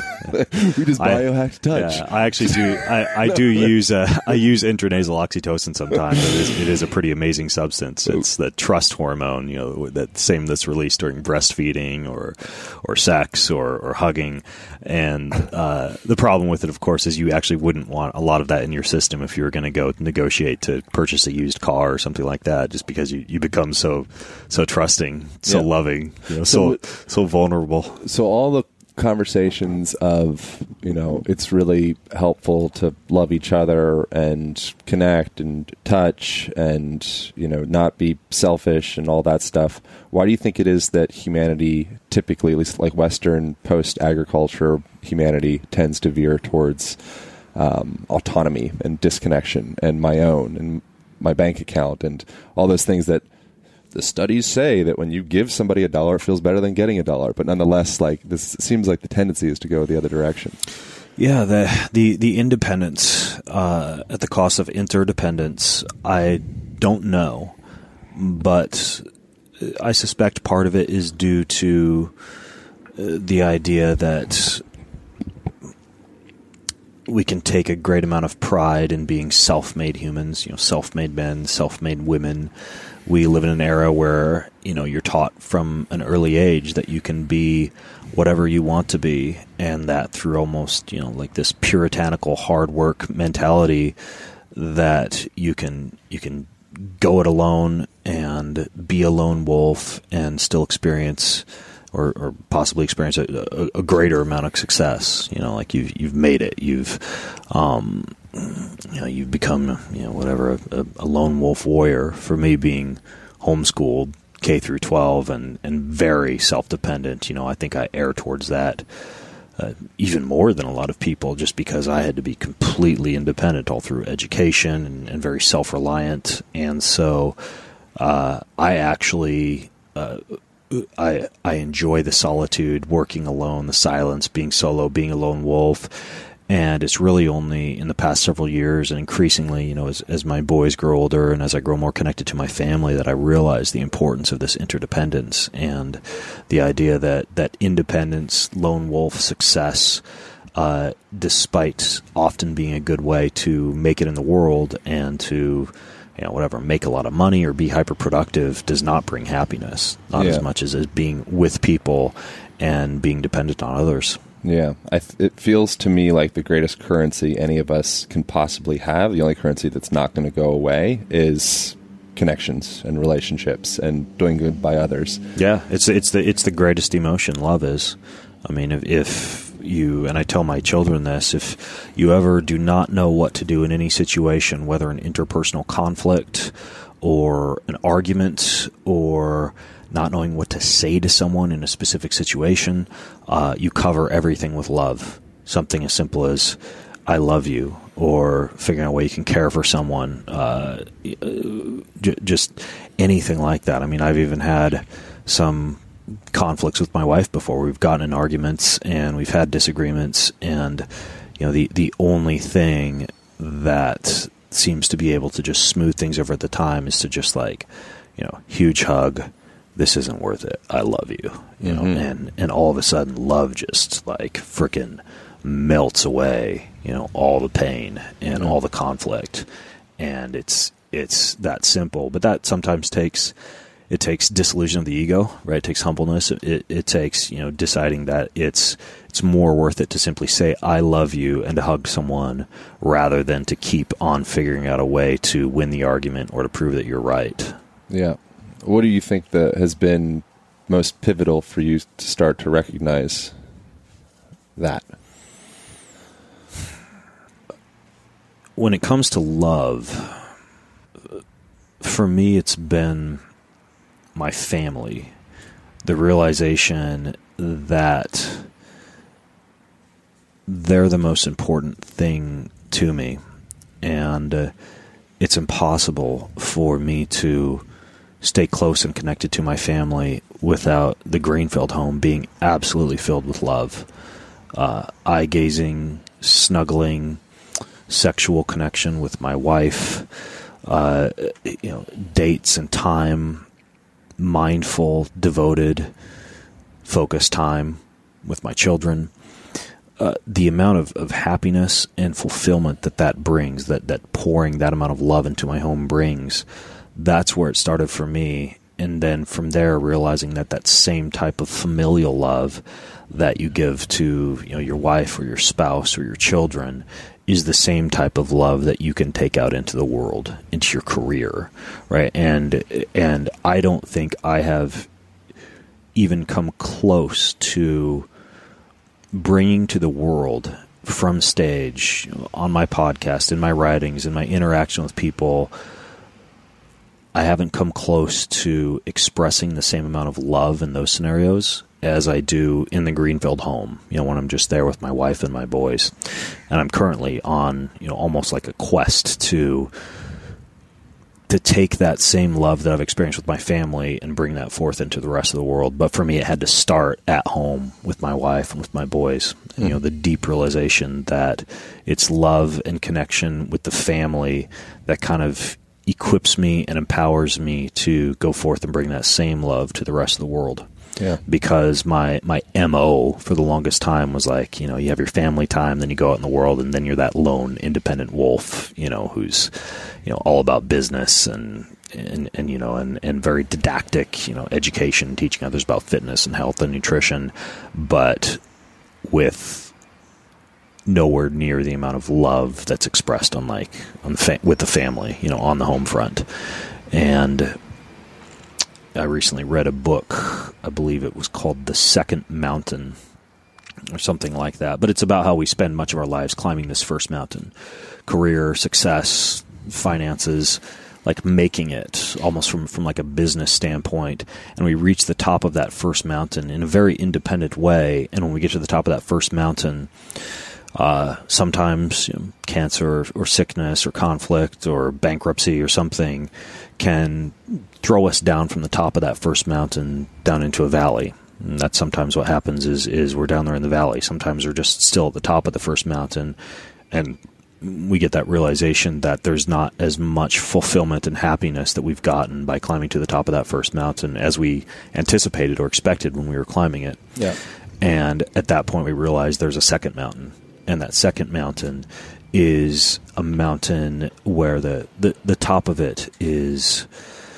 We just biohacked touch. Yeah, I actually do. I do use intranasal oxytocin sometimes. It is a pretty amazing substance. It's the trust hormone, that's released during breastfeeding or sex or hugging. And the problem with it, of course, is you actually wouldn't want a lot of that in your system if you were going to go negotiate to purchase a used car or something like that. Just because you become so trusting, so loving, so vulnerable. So all the conversations of, it's really helpful to love each other and connect and touch and, not be selfish and all that stuff. Why do you think it is that humanity typically, at least like Western post-agriculture humanity, tends to veer towards autonomy and disconnection and my own and my bank account and all those things that the studies say that when you give somebody $1, it feels better than getting $1. But nonetheless, this seems like the tendency is to go the other direction. Yeah, the independence at the cost of interdependence, I don't know. But I suspect part of it is due to the idea that we can take a great amount of pride in being self-made humans, self-made men, self-made women. We live in an era where, you're taught from an early age that you can be whatever you want to be, and that through almost, like this puritanical hard work mentality that you can go it alone and be a lone wolf and still experience or possibly experience a greater amount of success. Like you've made it. You've become whatever, a lone wolf warrior. For me, being homeschooled K through 12 and very self-dependent, I think I err towards that even more than a lot of people, just because I had to be completely independent all through education and very self-reliant. And so I actually I enjoy the solitude, working alone, the silence, being solo, being a lone wolf. And it's really only in the past several years, and increasingly, as my boys grow older and as I grow more connected to my family, that I realize the importance of this interdependence and the idea that independence, lone wolf success, despite often being a good way to make it in the world and to make a lot of money or be hyper productive, does not bring happiness, not as much as being with people and being dependent on others. Yeah, it feels to me like the greatest currency any of us can possibly have, the only currency that's not going to go away, is connections and relationships and doing good by others. Yeah, it's the greatest emotion. Love is. I mean, if you, and I tell my children this, if you ever do not know what to do in any situation, whether an interpersonal conflict or an argument or not knowing what to say to someone in a specific situation, you cover everything with love. Something as simple as, I love you, or figuring out a way you can care for someone, just anything like that. I mean, I've even had some conflicts with my wife before. We've gotten in arguments and we've had disagreements, and the only thing that seems to be able to just smooth things over at the time is to just huge hug. This isn't worth it. I love you. And all of a sudden love just freaking melts away, all the pain and all the conflict. And it's that simple, but that sometimes takes disillusion of the ego, right? It takes humbleness. It takes, deciding that it's more worth it to simply say, I love you, and to hug someone rather than to keep on figuring out a way to win the argument or to prove that you're right. Yeah. What do you think that has been most pivotal for you to start to recognize that? When it comes to love, for me, it's been my family. The realization that they're the most important thing to me. And it's impossible for me to stay close and connected to my family without the Greenfield home being absolutely filled with love. Eye-gazing, snuggling, sexual connection with my wife, dates and time, mindful, devoted, focused time with my children. The amount of happiness and fulfillment that brings, that pouring that amount of love into my home brings, that's where it started for me. And then from there, realizing that same type of familial love that you give to your wife or your spouse or your children is the same type of love that you can take out into the world, into your career, right? And I don't think I have even come close to bringing to the world from stage, on my podcast, in my writings, in my interaction with people, I haven't come close to expressing the same amount of love in those scenarios as I do in the Greenfield home, when I'm just there with my wife and my boys. And I'm currently on, almost like a quest to take that same love that I've experienced with my family and bring that forth into the rest of the world. But for me, it had to start at home with my wife and with my boys. Mm-hmm. The deep realization that it's love and connection with the family that kind of equips me and empowers me to go forth and bring that same love to the rest of the world. Yeah. Because my MO for the longest time was you have your family time, then you go out in the world, and then you're that lone independent wolf, who's, all about business and very didactic, education, teaching others about fitness and health and nutrition, but with nowhere near the amount of love that's expressed with the family, on the home front. And I recently read a book, I believe it was called The Second Mountain, or something like that. But it's about how we spend much of our lives climbing this first mountain. Career, success, finances, like making it almost from like a business standpoint. And we reach the top of that first mountain in a very independent way. And when we get to the top of that first mountain, sometimes cancer or sickness or conflict or bankruptcy or something can throw us down from the top of that first mountain down into a valley. And that's sometimes what happens is we're down there in the valley. Sometimes we're just still at the top of the first mountain, and we get that realization that there's not as much fulfillment and happiness that we've gotten by climbing to the top of that first mountain as we anticipated or expected when we were climbing it. Yeah. And at that point we realize there's a second mountain, and that second mountain is a mountain where the top of it is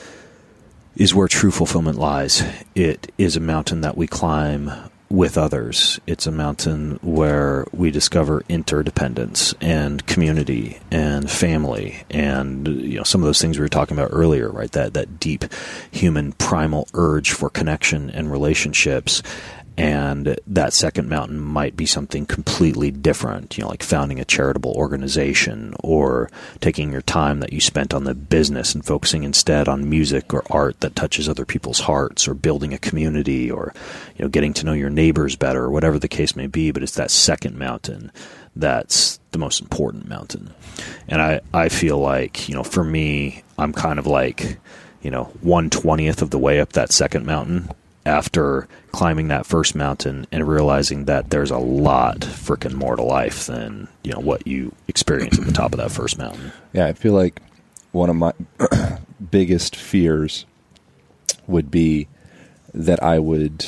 where true fulfillment lies. It is a mountain that we climb with others. It's a mountain where we discover interdependence and community and family and some of those things we were talking about earlier, right? That deep human primal urge for connection and relationships. And that second mountain might be something completely different, like founding a charitable organization or taking your time that you spent on the business and focusing instead on music or art that touches other people's hearts, or building a community, or getting to know your neighbors better, or whatever the case may be. But it's that second mountain that's the most important mountain. And I feel like, for me, I'm kind of like, 1/20th of the way up that second mountain after climbing that first mountain and realizing that there's a lot freaking more to life than, what you experience at the top of that first mountain. Yeah, I feel like one of my biggest fears would be that I would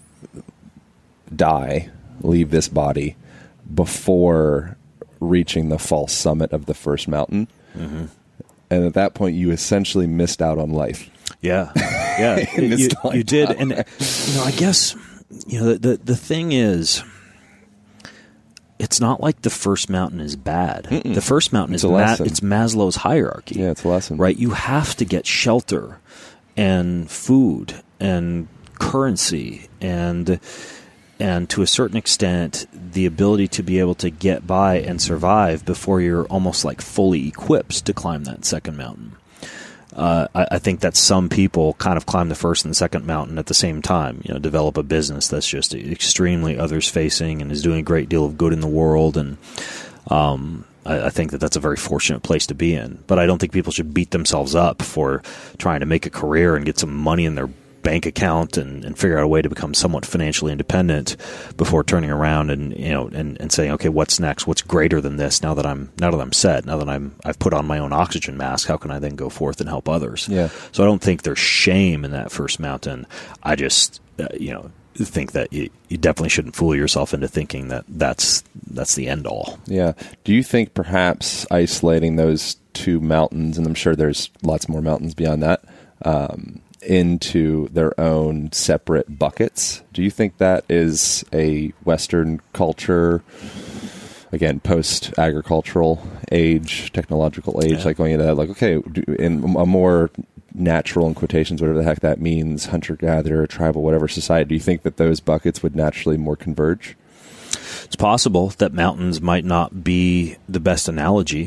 die, leave this body, before reaching the false summit of the first mountain. Mm-hmm. And at that point, you essentially missed out on life. Yeah. You did. And, I guess, the thing is, it's not like the first mountain is bad. The first mountain is it's Maslow's hierarchy. Yeah, it's a lesson. Right? You have to get shelter and food and currency and to a certain extent, the ability to be able to get by and survive before you're almost like fully equipped to climb that second mountain. I think that some people kind of climb the first and the second mountain at the same time, develop a business that's just extremely others-facing and is doing a great deal of good in the world. And I think that that's a very fortunate place to be in. But I don't think people should beat themselves up for trying to make a career and get some money in their bank account and figure out a way to become somewhat financially independent before turning around and saying, okay, what's next? What's greater than this? Now that I'm set, now that I've put on my own oxygen mask, how can I then go forth and help others? Yeah. So I don't think there's shame in that first mountain. I just, think that you definitely shouldn't fool yourself into thinking that that's the end all. Yeah. Do you think perhaps isolating those two mountains, and I'm sure there's lots more mountains beyond that, into their own separate buckets? Do you think that is a Western culture, again, post-agricultural age, technological age, like going into that, like, okay, in a more natural, in quotations, whatever the heck that means, hunter-gatherer, tribal, whatever society, do you think that those buckets would naturally more converge? It's possible that mountains might not be the best analogy.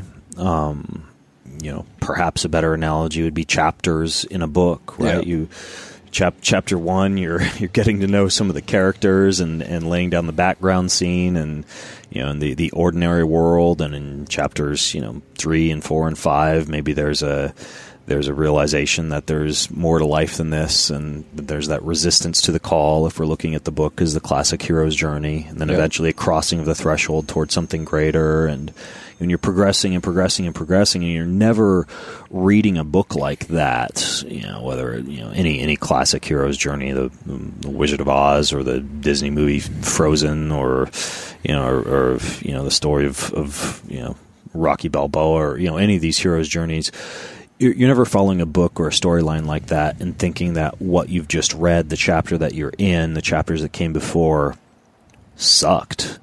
Perhaps a better analogy would be chapters in a book, right? Yeah. Chapter 1, you're getting to know some of the characters and laying down the background scene and in the ordinary world, and in chapters 3 and 4 and 5, maybe there's a realization that there's more to life than this, and there's that resistance to the call, if we're looking at the book as the classic hero's journey, and then eventually a crossing of the threshold towards something greater. And when you're progressing and progressing and progressing, and you're never reading a book like that, whether any classic hero's journey, the Wizard of Oz or the Disney movie Frozen, or the story of Rocky Balboa, or any of these hero's journeys. You're never following a book or a storyline like that and thinking that what you've just read, the chapter that you're in, the chapters that came before, sucked.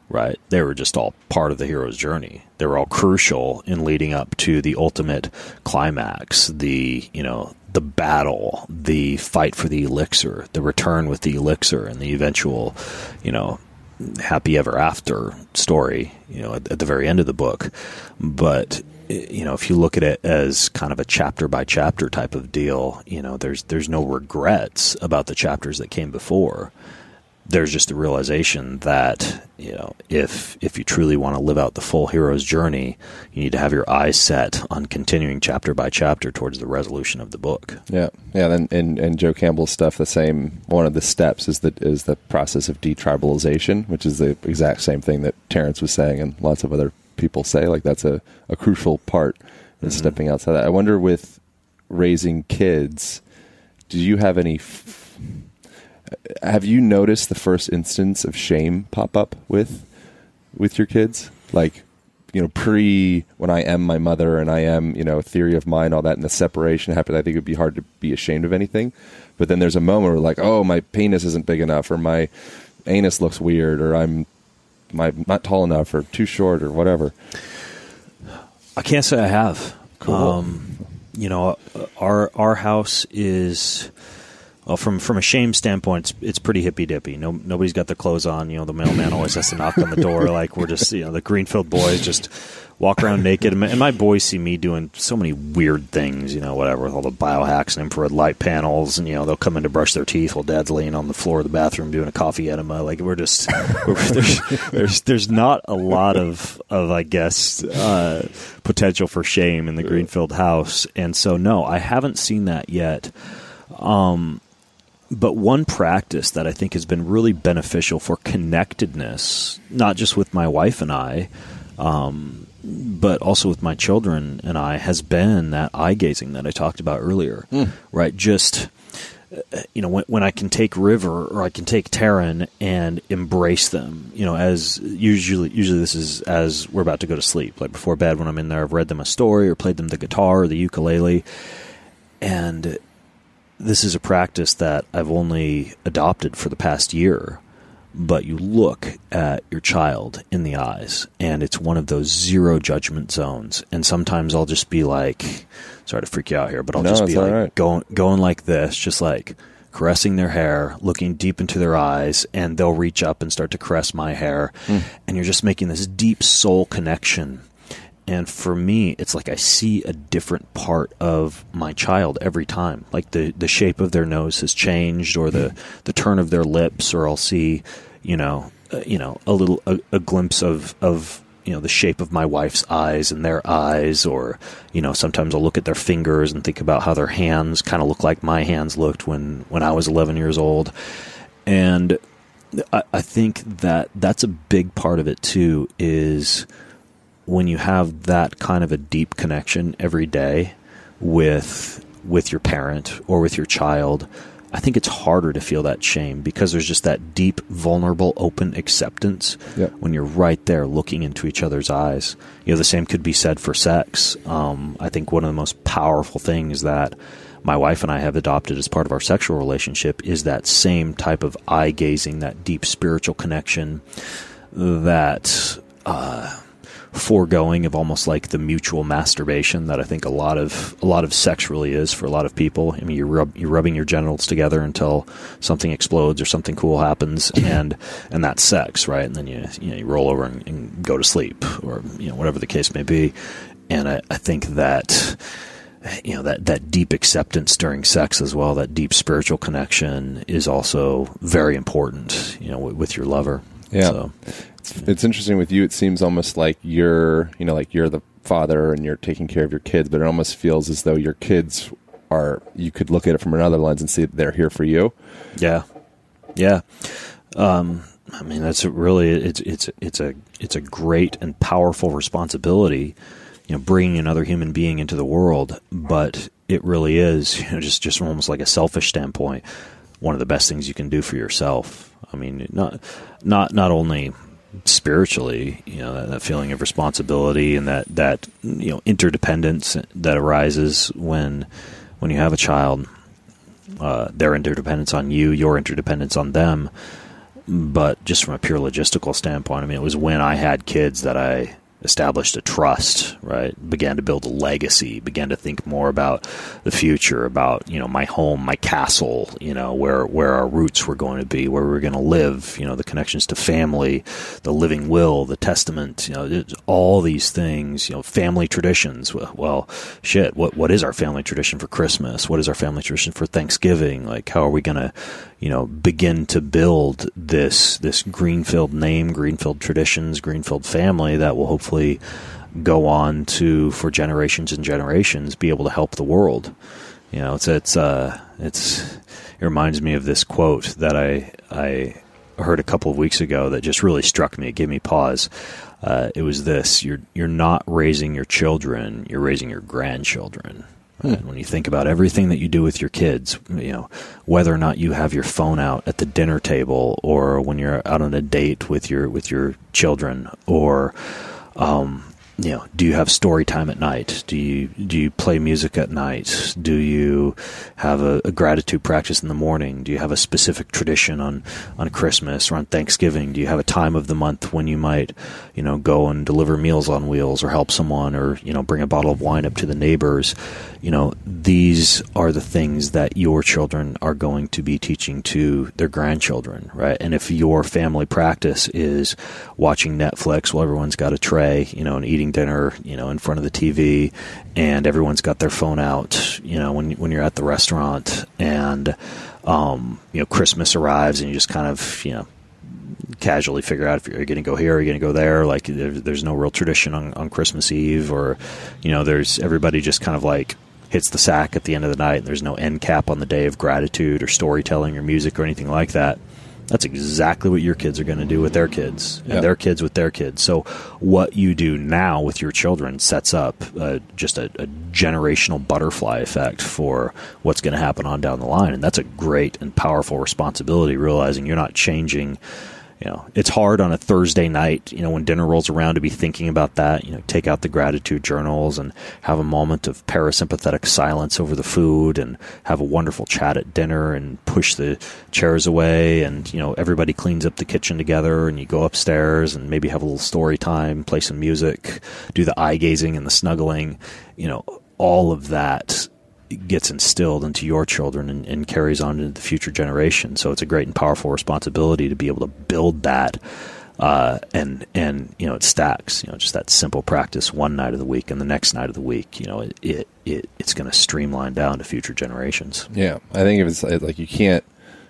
right? They were just all part of the hero's journey. They were all crucial in leading up to the ultimate climax, the battle, the fight for the elixir, the return with the elixir, and the eventual, happy ever after story, at the very end of the book. But if you look at it as kind of a chapter by chapter type of deal, there's no regrets about the chapters that came before. There's just the realization that, if you truly want to live out the full hero's journey, you need to have your eyes set on continuing chapter by chapter towards the resolution of the book. Yeah. Then in Joe Campbell's stuff, the same, one of the steps is the process of detribalization, which is the exact same thing that Terrence was saying and lots of other people say. Like, that's a crucial part in stepping outside that. I wonder, with raising kids, do you have any... have you noticed the first instance of shame pop up with your kids? Like, pre when I am my mother and I am, theory of mind, all that, and the separation happened, I think it would be hard to be ashamed of anything. But then there's a moment where, like, oh, my penis isn't big enough, or my anus looks weird, or I'm not tall enough, or too short, or whatever. I can't say I have. Cool. Our house is... Well, from a shame standpoint, it's pretty hippy-dippy. Nobody's got their clothes on. The mailman always has to knock on the door. Like, we're just, the Greenfield boys just walk around naked. And my boys see me doing so many weird things, whatever, with all the biohacks and infrared light panels. And, they'll come in to brush their teeth while Dad's laying on the floor of the bathroom doing a coffee enema. Like, there's not a lot of I guess, potential for shame in the Greenfield house. And so, no, I haven't seen that yet. But one practice that I think has been really beneficial for connectedness, not just with my wife and I, but also with my children and I, has been that eye gazing that I talked about earlier, right? Just, when I can take River or I can take Taryn and embrace them, as usually this is as we're about to go to sleep, like before bed when I'm in there, I've read them a story or played them the guitar or the ukulele, and this is a practice that I've only adopted for the past year, but you look at your child in the eyes, and it's one of those zero judgment zones. And sometimes I'll just be like, sorry to freak you out here, but I'll just be like right. going like this, just like caressing their hair, looking deep into their eyes, and they'll reach up and start to caress my hair. And you're just making this deep soul connection. And for me, it's like I see a different part of my child every time. Like the shape of their nose has changed, or the turn of their lips, or I'll see, a glimpse of the shape of my wife's eyes and their eyes, or sometimes I'll look at their fingers and think about how their hands kind of look like my hands looked when I was 11 years old. And I think that's a big part of it too, is when you have that kind of a deep connection every day with your parent or with your child, I think it's harder to feel that shame, because there's just that deep, vulnerable, open acceptance when you're right there looking into each other's eyes. The same could be said for sex. I think one of the most powerful things that my wife and I have adopted as part of our sexual relationship is that same type of eye gazing, that deep spiritual connection, that foregoing of almost like the mutual masturbation that I think a lot of sex really is for a lot of people. I mean, you're rubbing your genitals together until something explodes or something cool happens, and that's sex, right? And then you roll over and go to sleep, or whatever the case may be. And I think that that deep acceptance during sex as well, that deep spiritual connection, is also very important, with your lover. Yeah. So, it's interesting with you. It seems almost like you're the father and you're taking care of your kids, but it almost feels as though your kids you could look at it from another lens and see that they're here for you. Yeah. Yeah. I mean, that's really, it's a great and powerful responsibility, bringing another human being into the world, but it really is, just from almost like a selfish standpoint, one of the best things you can do for yourself. I mean, not only spiritually, that feeling of responsibility and that interdependence that arises when you have a child, their interdependence on you, your interdependence on them. But just from a pure logistical standpoint, I mean, it was when I had kids that I established a trust, right? Began to build a legacy, began to think more about the future, about, my home, my castle, where our roots were going to be, where we were going to live, the connections to family, the living will, the testament, all these things, family traditions. Well, shit, what is our family tradition for Christmas? What is our family tradition for Thanksgiving? Like, how are we going to, begin to build this Greenfield name, Greenfield traditions, Greenfield family that will hopefully go on to, for generations and generations, be able to help the world. It reminds me of this quote that I heard a couple of weeks ago that just really struck me. It gave me pause. It was this: you're not raising your children, you're raising your grandchildren. When you think about everything that you do with your kids, whether or not you have your phone out at the dinner table, or when you're out on a date with your children, or do you have story time at night? Do you play music at night? Do you have a gratitude practice in the morning? Do you have a specific tradition on Christmas or on Thanksgiving? Do you have a time of the month when you might, go and deliver Meals on Wheels or help someone, or, bring a bottle of wine up to the neighbors? These are the things that your children are going to be teaching to their grandchildren, right? And if your family practice is watching Netflix while everyone's got a tray, and eating dinner, in front of the TV, and everyone's got their phone out, when you're at the restaurant, and, Christmas arrives and you just kind of, casually figure out if you're going to go here or you're going to go there. Like there's no real tradition on Christmas Eve, or, there's everybody just kind of like hits the sack at the end of the night, and there's no end cap on the day of gratitude or storytelling or music or anything like that. That's exactly what your kids are going to do with their kids, and their kids with their kids. So what you do now with your children sets up just a generational butterfly effect for what's going to happen on down the line. And that's a great and powerful responsibility, realizing you're not changing. It's hard on a Thursday night, when dinner rolls around, to be thinking about that. Take out the gratitude journals and have a moment of parasympathetic silence over the food, and have a wonderful chat at dinner, and push the chairs away, and, everybody cleans up the kitchen together, and you go upstairs and maybe have a little story time, play some music, do the eye gazing and the snuggling. All of that gets instilled into your children and carries on into the future generation. So it's a great and powerful responsibility to be able to build that. And it stacks, just that simple practice one night of the week, and the next night of the week, it's going to streamline down to future generations. Yeah. I think it's like, you can't,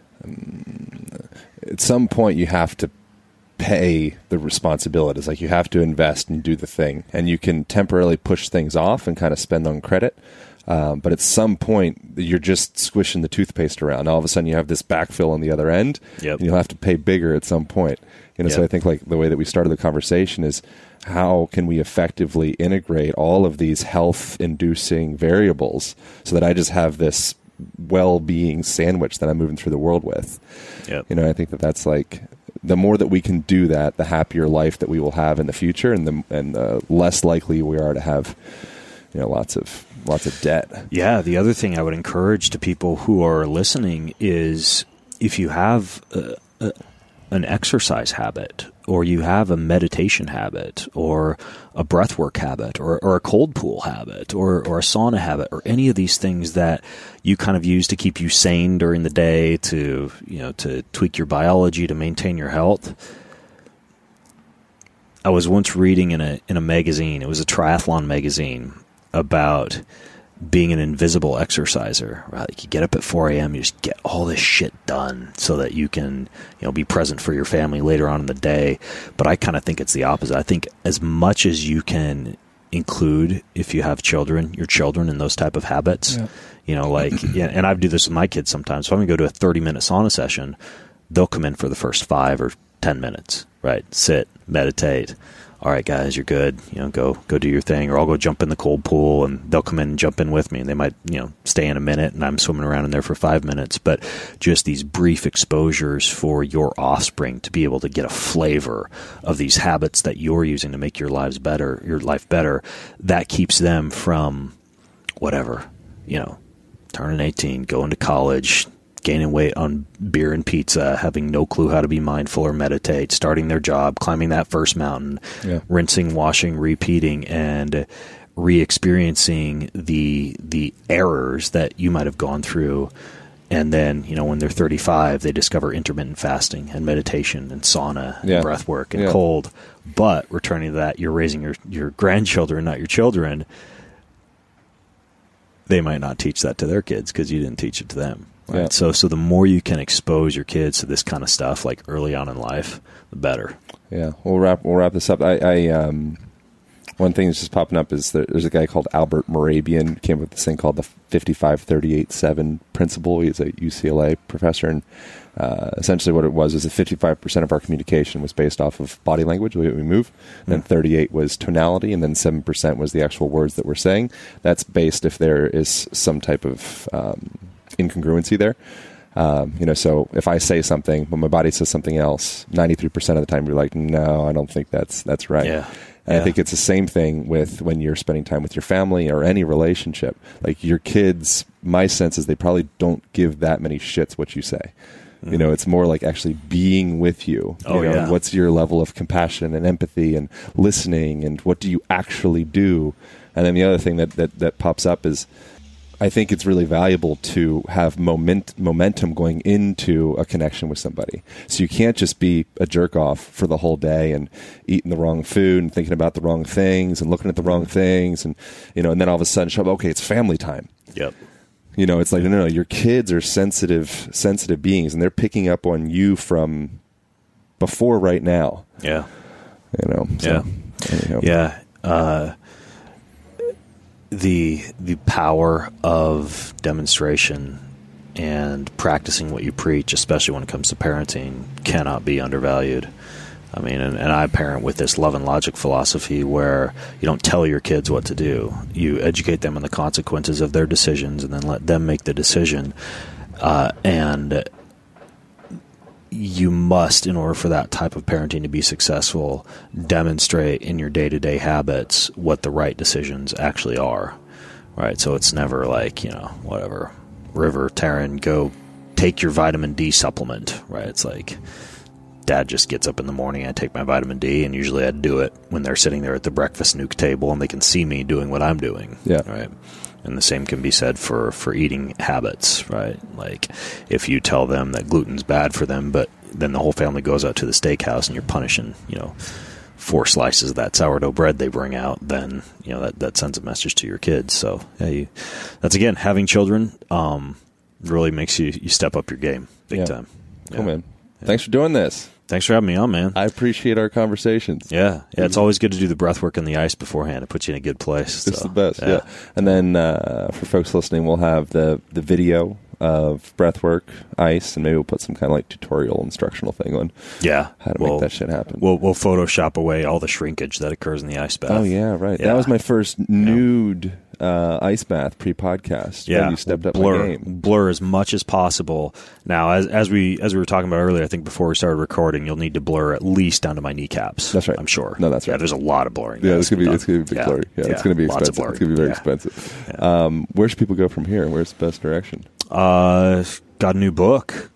at some point you have to pay the responsibilities. Like, you have to invest and do the thing, and you can temporarily push things off and kind of spend on credit. But at some point, you're just squishing the toothpaste around. All of a sudden, you have this backfill on the other end, and you'll have to pay bigger at some point. So I think, like, the way that we started the conversation is, how can we effectively integrate all of these health-inducing variables so that I just have this well-being sandwich that I'm moving through the world with? I think that's like, the more that we can do that, the happier life that we will have in the future, and the less likely we are to have, lots of debt. Yeah. The other thing I would encourage to people who are listening is, if you have an exercise habit, or you have a meditation habit, or a breathwork habit, or a cold pool habit, or a sauna habit, or any of these things that you kind of use to keep you sane during the day, to tweak your biology, to maintain your health. I was once reading in a magazine, it was a triathlon magazine, about being an invisible exerciser, right? Like, you get up at 4 a.m., you just get all this shit done so that you can, be present for your family later on in the day. But I kind of think it's the opposite. I think as much as you can include, if you have children, your children in those type of habits, and I do this with my kids sometimes. So I'm going to go to a 30-minute sauna session. They'll come in for the first 5 or 10 minutes, right? Sit, meditate. All right, guys, you're good. Go do your thing. Or I'll go jump in the cold pool, and they'll come in and jump in with me. And they might, stay in a minute, and I'm swimming around in there for 5 minutes. But just these brief exposures for your offspring to be able to get a flavor of these habits that you're using to make your life better, that keeps them from whatever, turning 18, going to college, gaining weight on beer and pizza, having no clue how to be mindful or meditate, starting their job, climbing that first mountain, rinsing, washing, repeating, and re-experiencing the errors that you might have gone through. And then, when they're 35, they discover intermittent fasting and meditation and sauna and breath work and cold. But returning to that, you're raising your grandchildren, not your children. They might not teach that to their kids because you didn't teach it to them. Right? Yeah. So the more you can expose your kids to this kind of stuff, like early on in life, the better. Yeah, we'll wrap this up. One thing that's just popping up is there's a guy called Albert Morabian, came up with this thing called the 55-38-7 principle. He's a UCLA professor, and essentially what it was is that 55% of our communication was based off of body language, the way we move, and then 38 was tonality, and then 7% was the actual words that we're saying. That's based if there is some type of incongruency there. So if I say something, but my body says something else, 93% of the time you're like, no, I don't think that's right. Yeah. And I think it's the same thing with when you're spending time with your family or any relationship. Like your kids, my sense is they probably don't give that many shits what you say. It's more like actually being with you. And what's your level of compassion and empathy and listening, and what do you actually do? And then the other thing that pops up is, I think it's really valuable to have momentum going into a connection with somebody. So you can't just be a jerk off for the whole day and eating the wrong food and thinking about the wrong things and looking at the wrong things and and then all of a sudden show up, okay, it's family time. Yep. It's like no, your kids are sensitive beings, and they're picking up on you from before right now. Yeah. So, yeah. The power of demonstration and practicing what you preach, especially when it comes to parenting, cannot be undervalued. I mean, and I parent with this love and logic philosophy where you don't tell your kids what to do. You educate them on the consequences of their decisions and then let them make the decision. And you must, in order for that type of parenting to be successful, demonstrate in your day-to-day habits what the right decisions actually are, right? So it's never like, whatever, River, Taryn, go take your vitamin D supplement, right? It's like Dad just gets up in the morning, I take my vitamin D, and usually I do it when they're sitting there at the breakfast nuke table and they can see me doing what I'm doing, right? And the same can be said for eating habits, right? Like if you tell them that gluten's bad for them, but then the whole family goes out to the steakhouse and you're punishing, 4 slices of that sourdough bread they bring out, then, that sends a message to your kids. So that's again, having children really makes you step up your game big time. Cool, man. Thanks for doing this. Thanks for having me on, man. I appreciate our conversations. Yeah, it's always good to do the breath work and the ice beforehand. It puts you in a good place. It's the best, yeah. And then for folks listening, we'll have the video of breath work, ice, and maybe we'll put some kind of like tutorial instructional thing on how to make that shit happen. We'll Photoshop away all the shrinkage that occurs in the ice bath. Oh, yeah, right. Yeah. That was my first nude ice bath pre-podcast. Yeah, you stepped up my game. Blur as much as possible. Now, as we were talking about earlier, I think before we started recording, you'll need to blur at least down to my kneecaps. That's right. I'm sure. No, that's right. Yeah, there's a lot of blurring. Yeah, it's gonna be a big blurry. Yeah, it's gonna be expensive. It's gonna be very expensive. Yeah. Where should people go from here? Where's the best direction? Got a new book,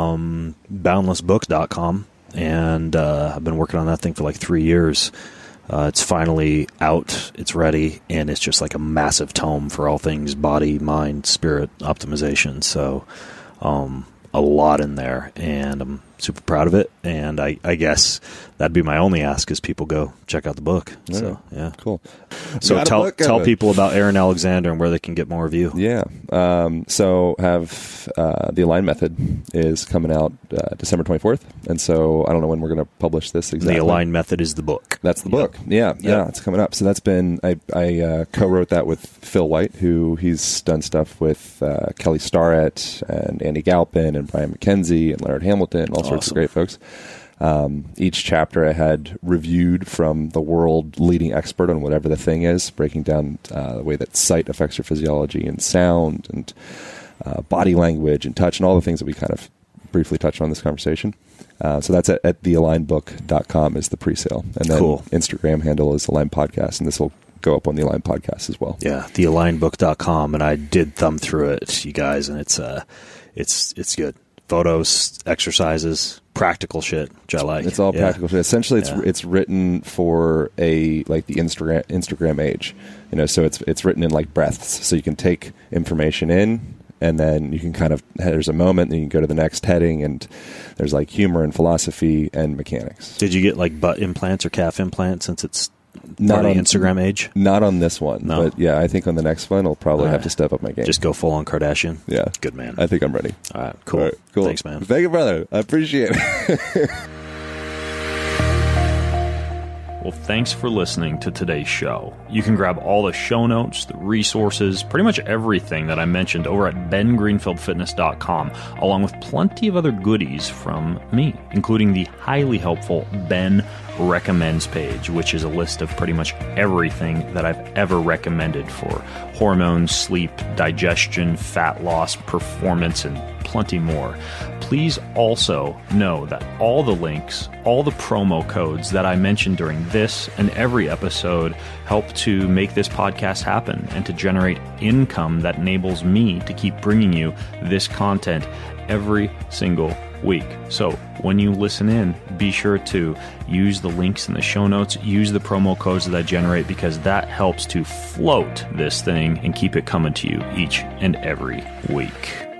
boundlessbooks.com, and I've been working on that thing for like 3 years. It's finally out, it's ready, and it's just like a massive tome for all things body, mind, spirit optimization. So a lot in there, and I'm super proud of it. And I guess that'd be my only ask is people go check out the book. Yeah. So, yeah. Cool. So tell people about Aaron Alexander and where they can get more of you. Yeah. So have The Align Method is coming out December 24th. And so I don't know when we're going to publish this exactly. The Align Method is the book. That's the book. Yeah. It's coming up. So that's been, I co-wrote that with Phil White, who he's done stuff with Kelly Starrett and Andy Galpin and Brian McKenzie and Laird Hamilton, all sorts of great folks. Each chapter I had reviewed from the world leading expert on whatever the thing is, breaking down the way that sight affects your physiology and sound and body language and touch and all the things that we kind of briefly touched on in this conversation. So that's at thealignbook.com is the pre-sale. And then Instagram handle is Align Podcast, and this will go up on the Align podcast as well. Yeah, thealignbook.com, and I did thumb through it, you guys, and it's good. Photos, exercises, practical shit, which I like. It's all practical shit. Essentially, it's written for the Instagram age, so it's written in like breaths, so you can take information in, and then you can there's a moment, then you can go to the next heading, and there's like humor and philosophy and mechanics. Did you get like butt implants or calf implants since it's not on Instagram age? Not on this one, no. But yeah, I think on the next one I'll probably have to step up my game. Just go full on Kardashian. Yeah, good man. I think I'm ready. All right, cool. Cool. Thanks, man. Thank you, brother. I appreciate it. Well, thanks for listening to today's show. You can grab all the show notes, the resources, pretty much everything that I mentioned over at bengreenfieldfitness.com, along with plenty of other goodies from me, including the highly helpful Ben Recommends page, which is a list of pretty much everything that I've ever recommended for hormones, sleep, digestion, fat loss, performance, and plenty more. Please also know that all the links, all the promo codes that I mentioned during this and every episode help to make this podcast happen and to generate income that enables me to keep bringing you this content every single week. So when you listen in, be sure to use the links in the show notes, use the promo codes that I generate, because that helps to float this thing and keep it coming to you each and every week.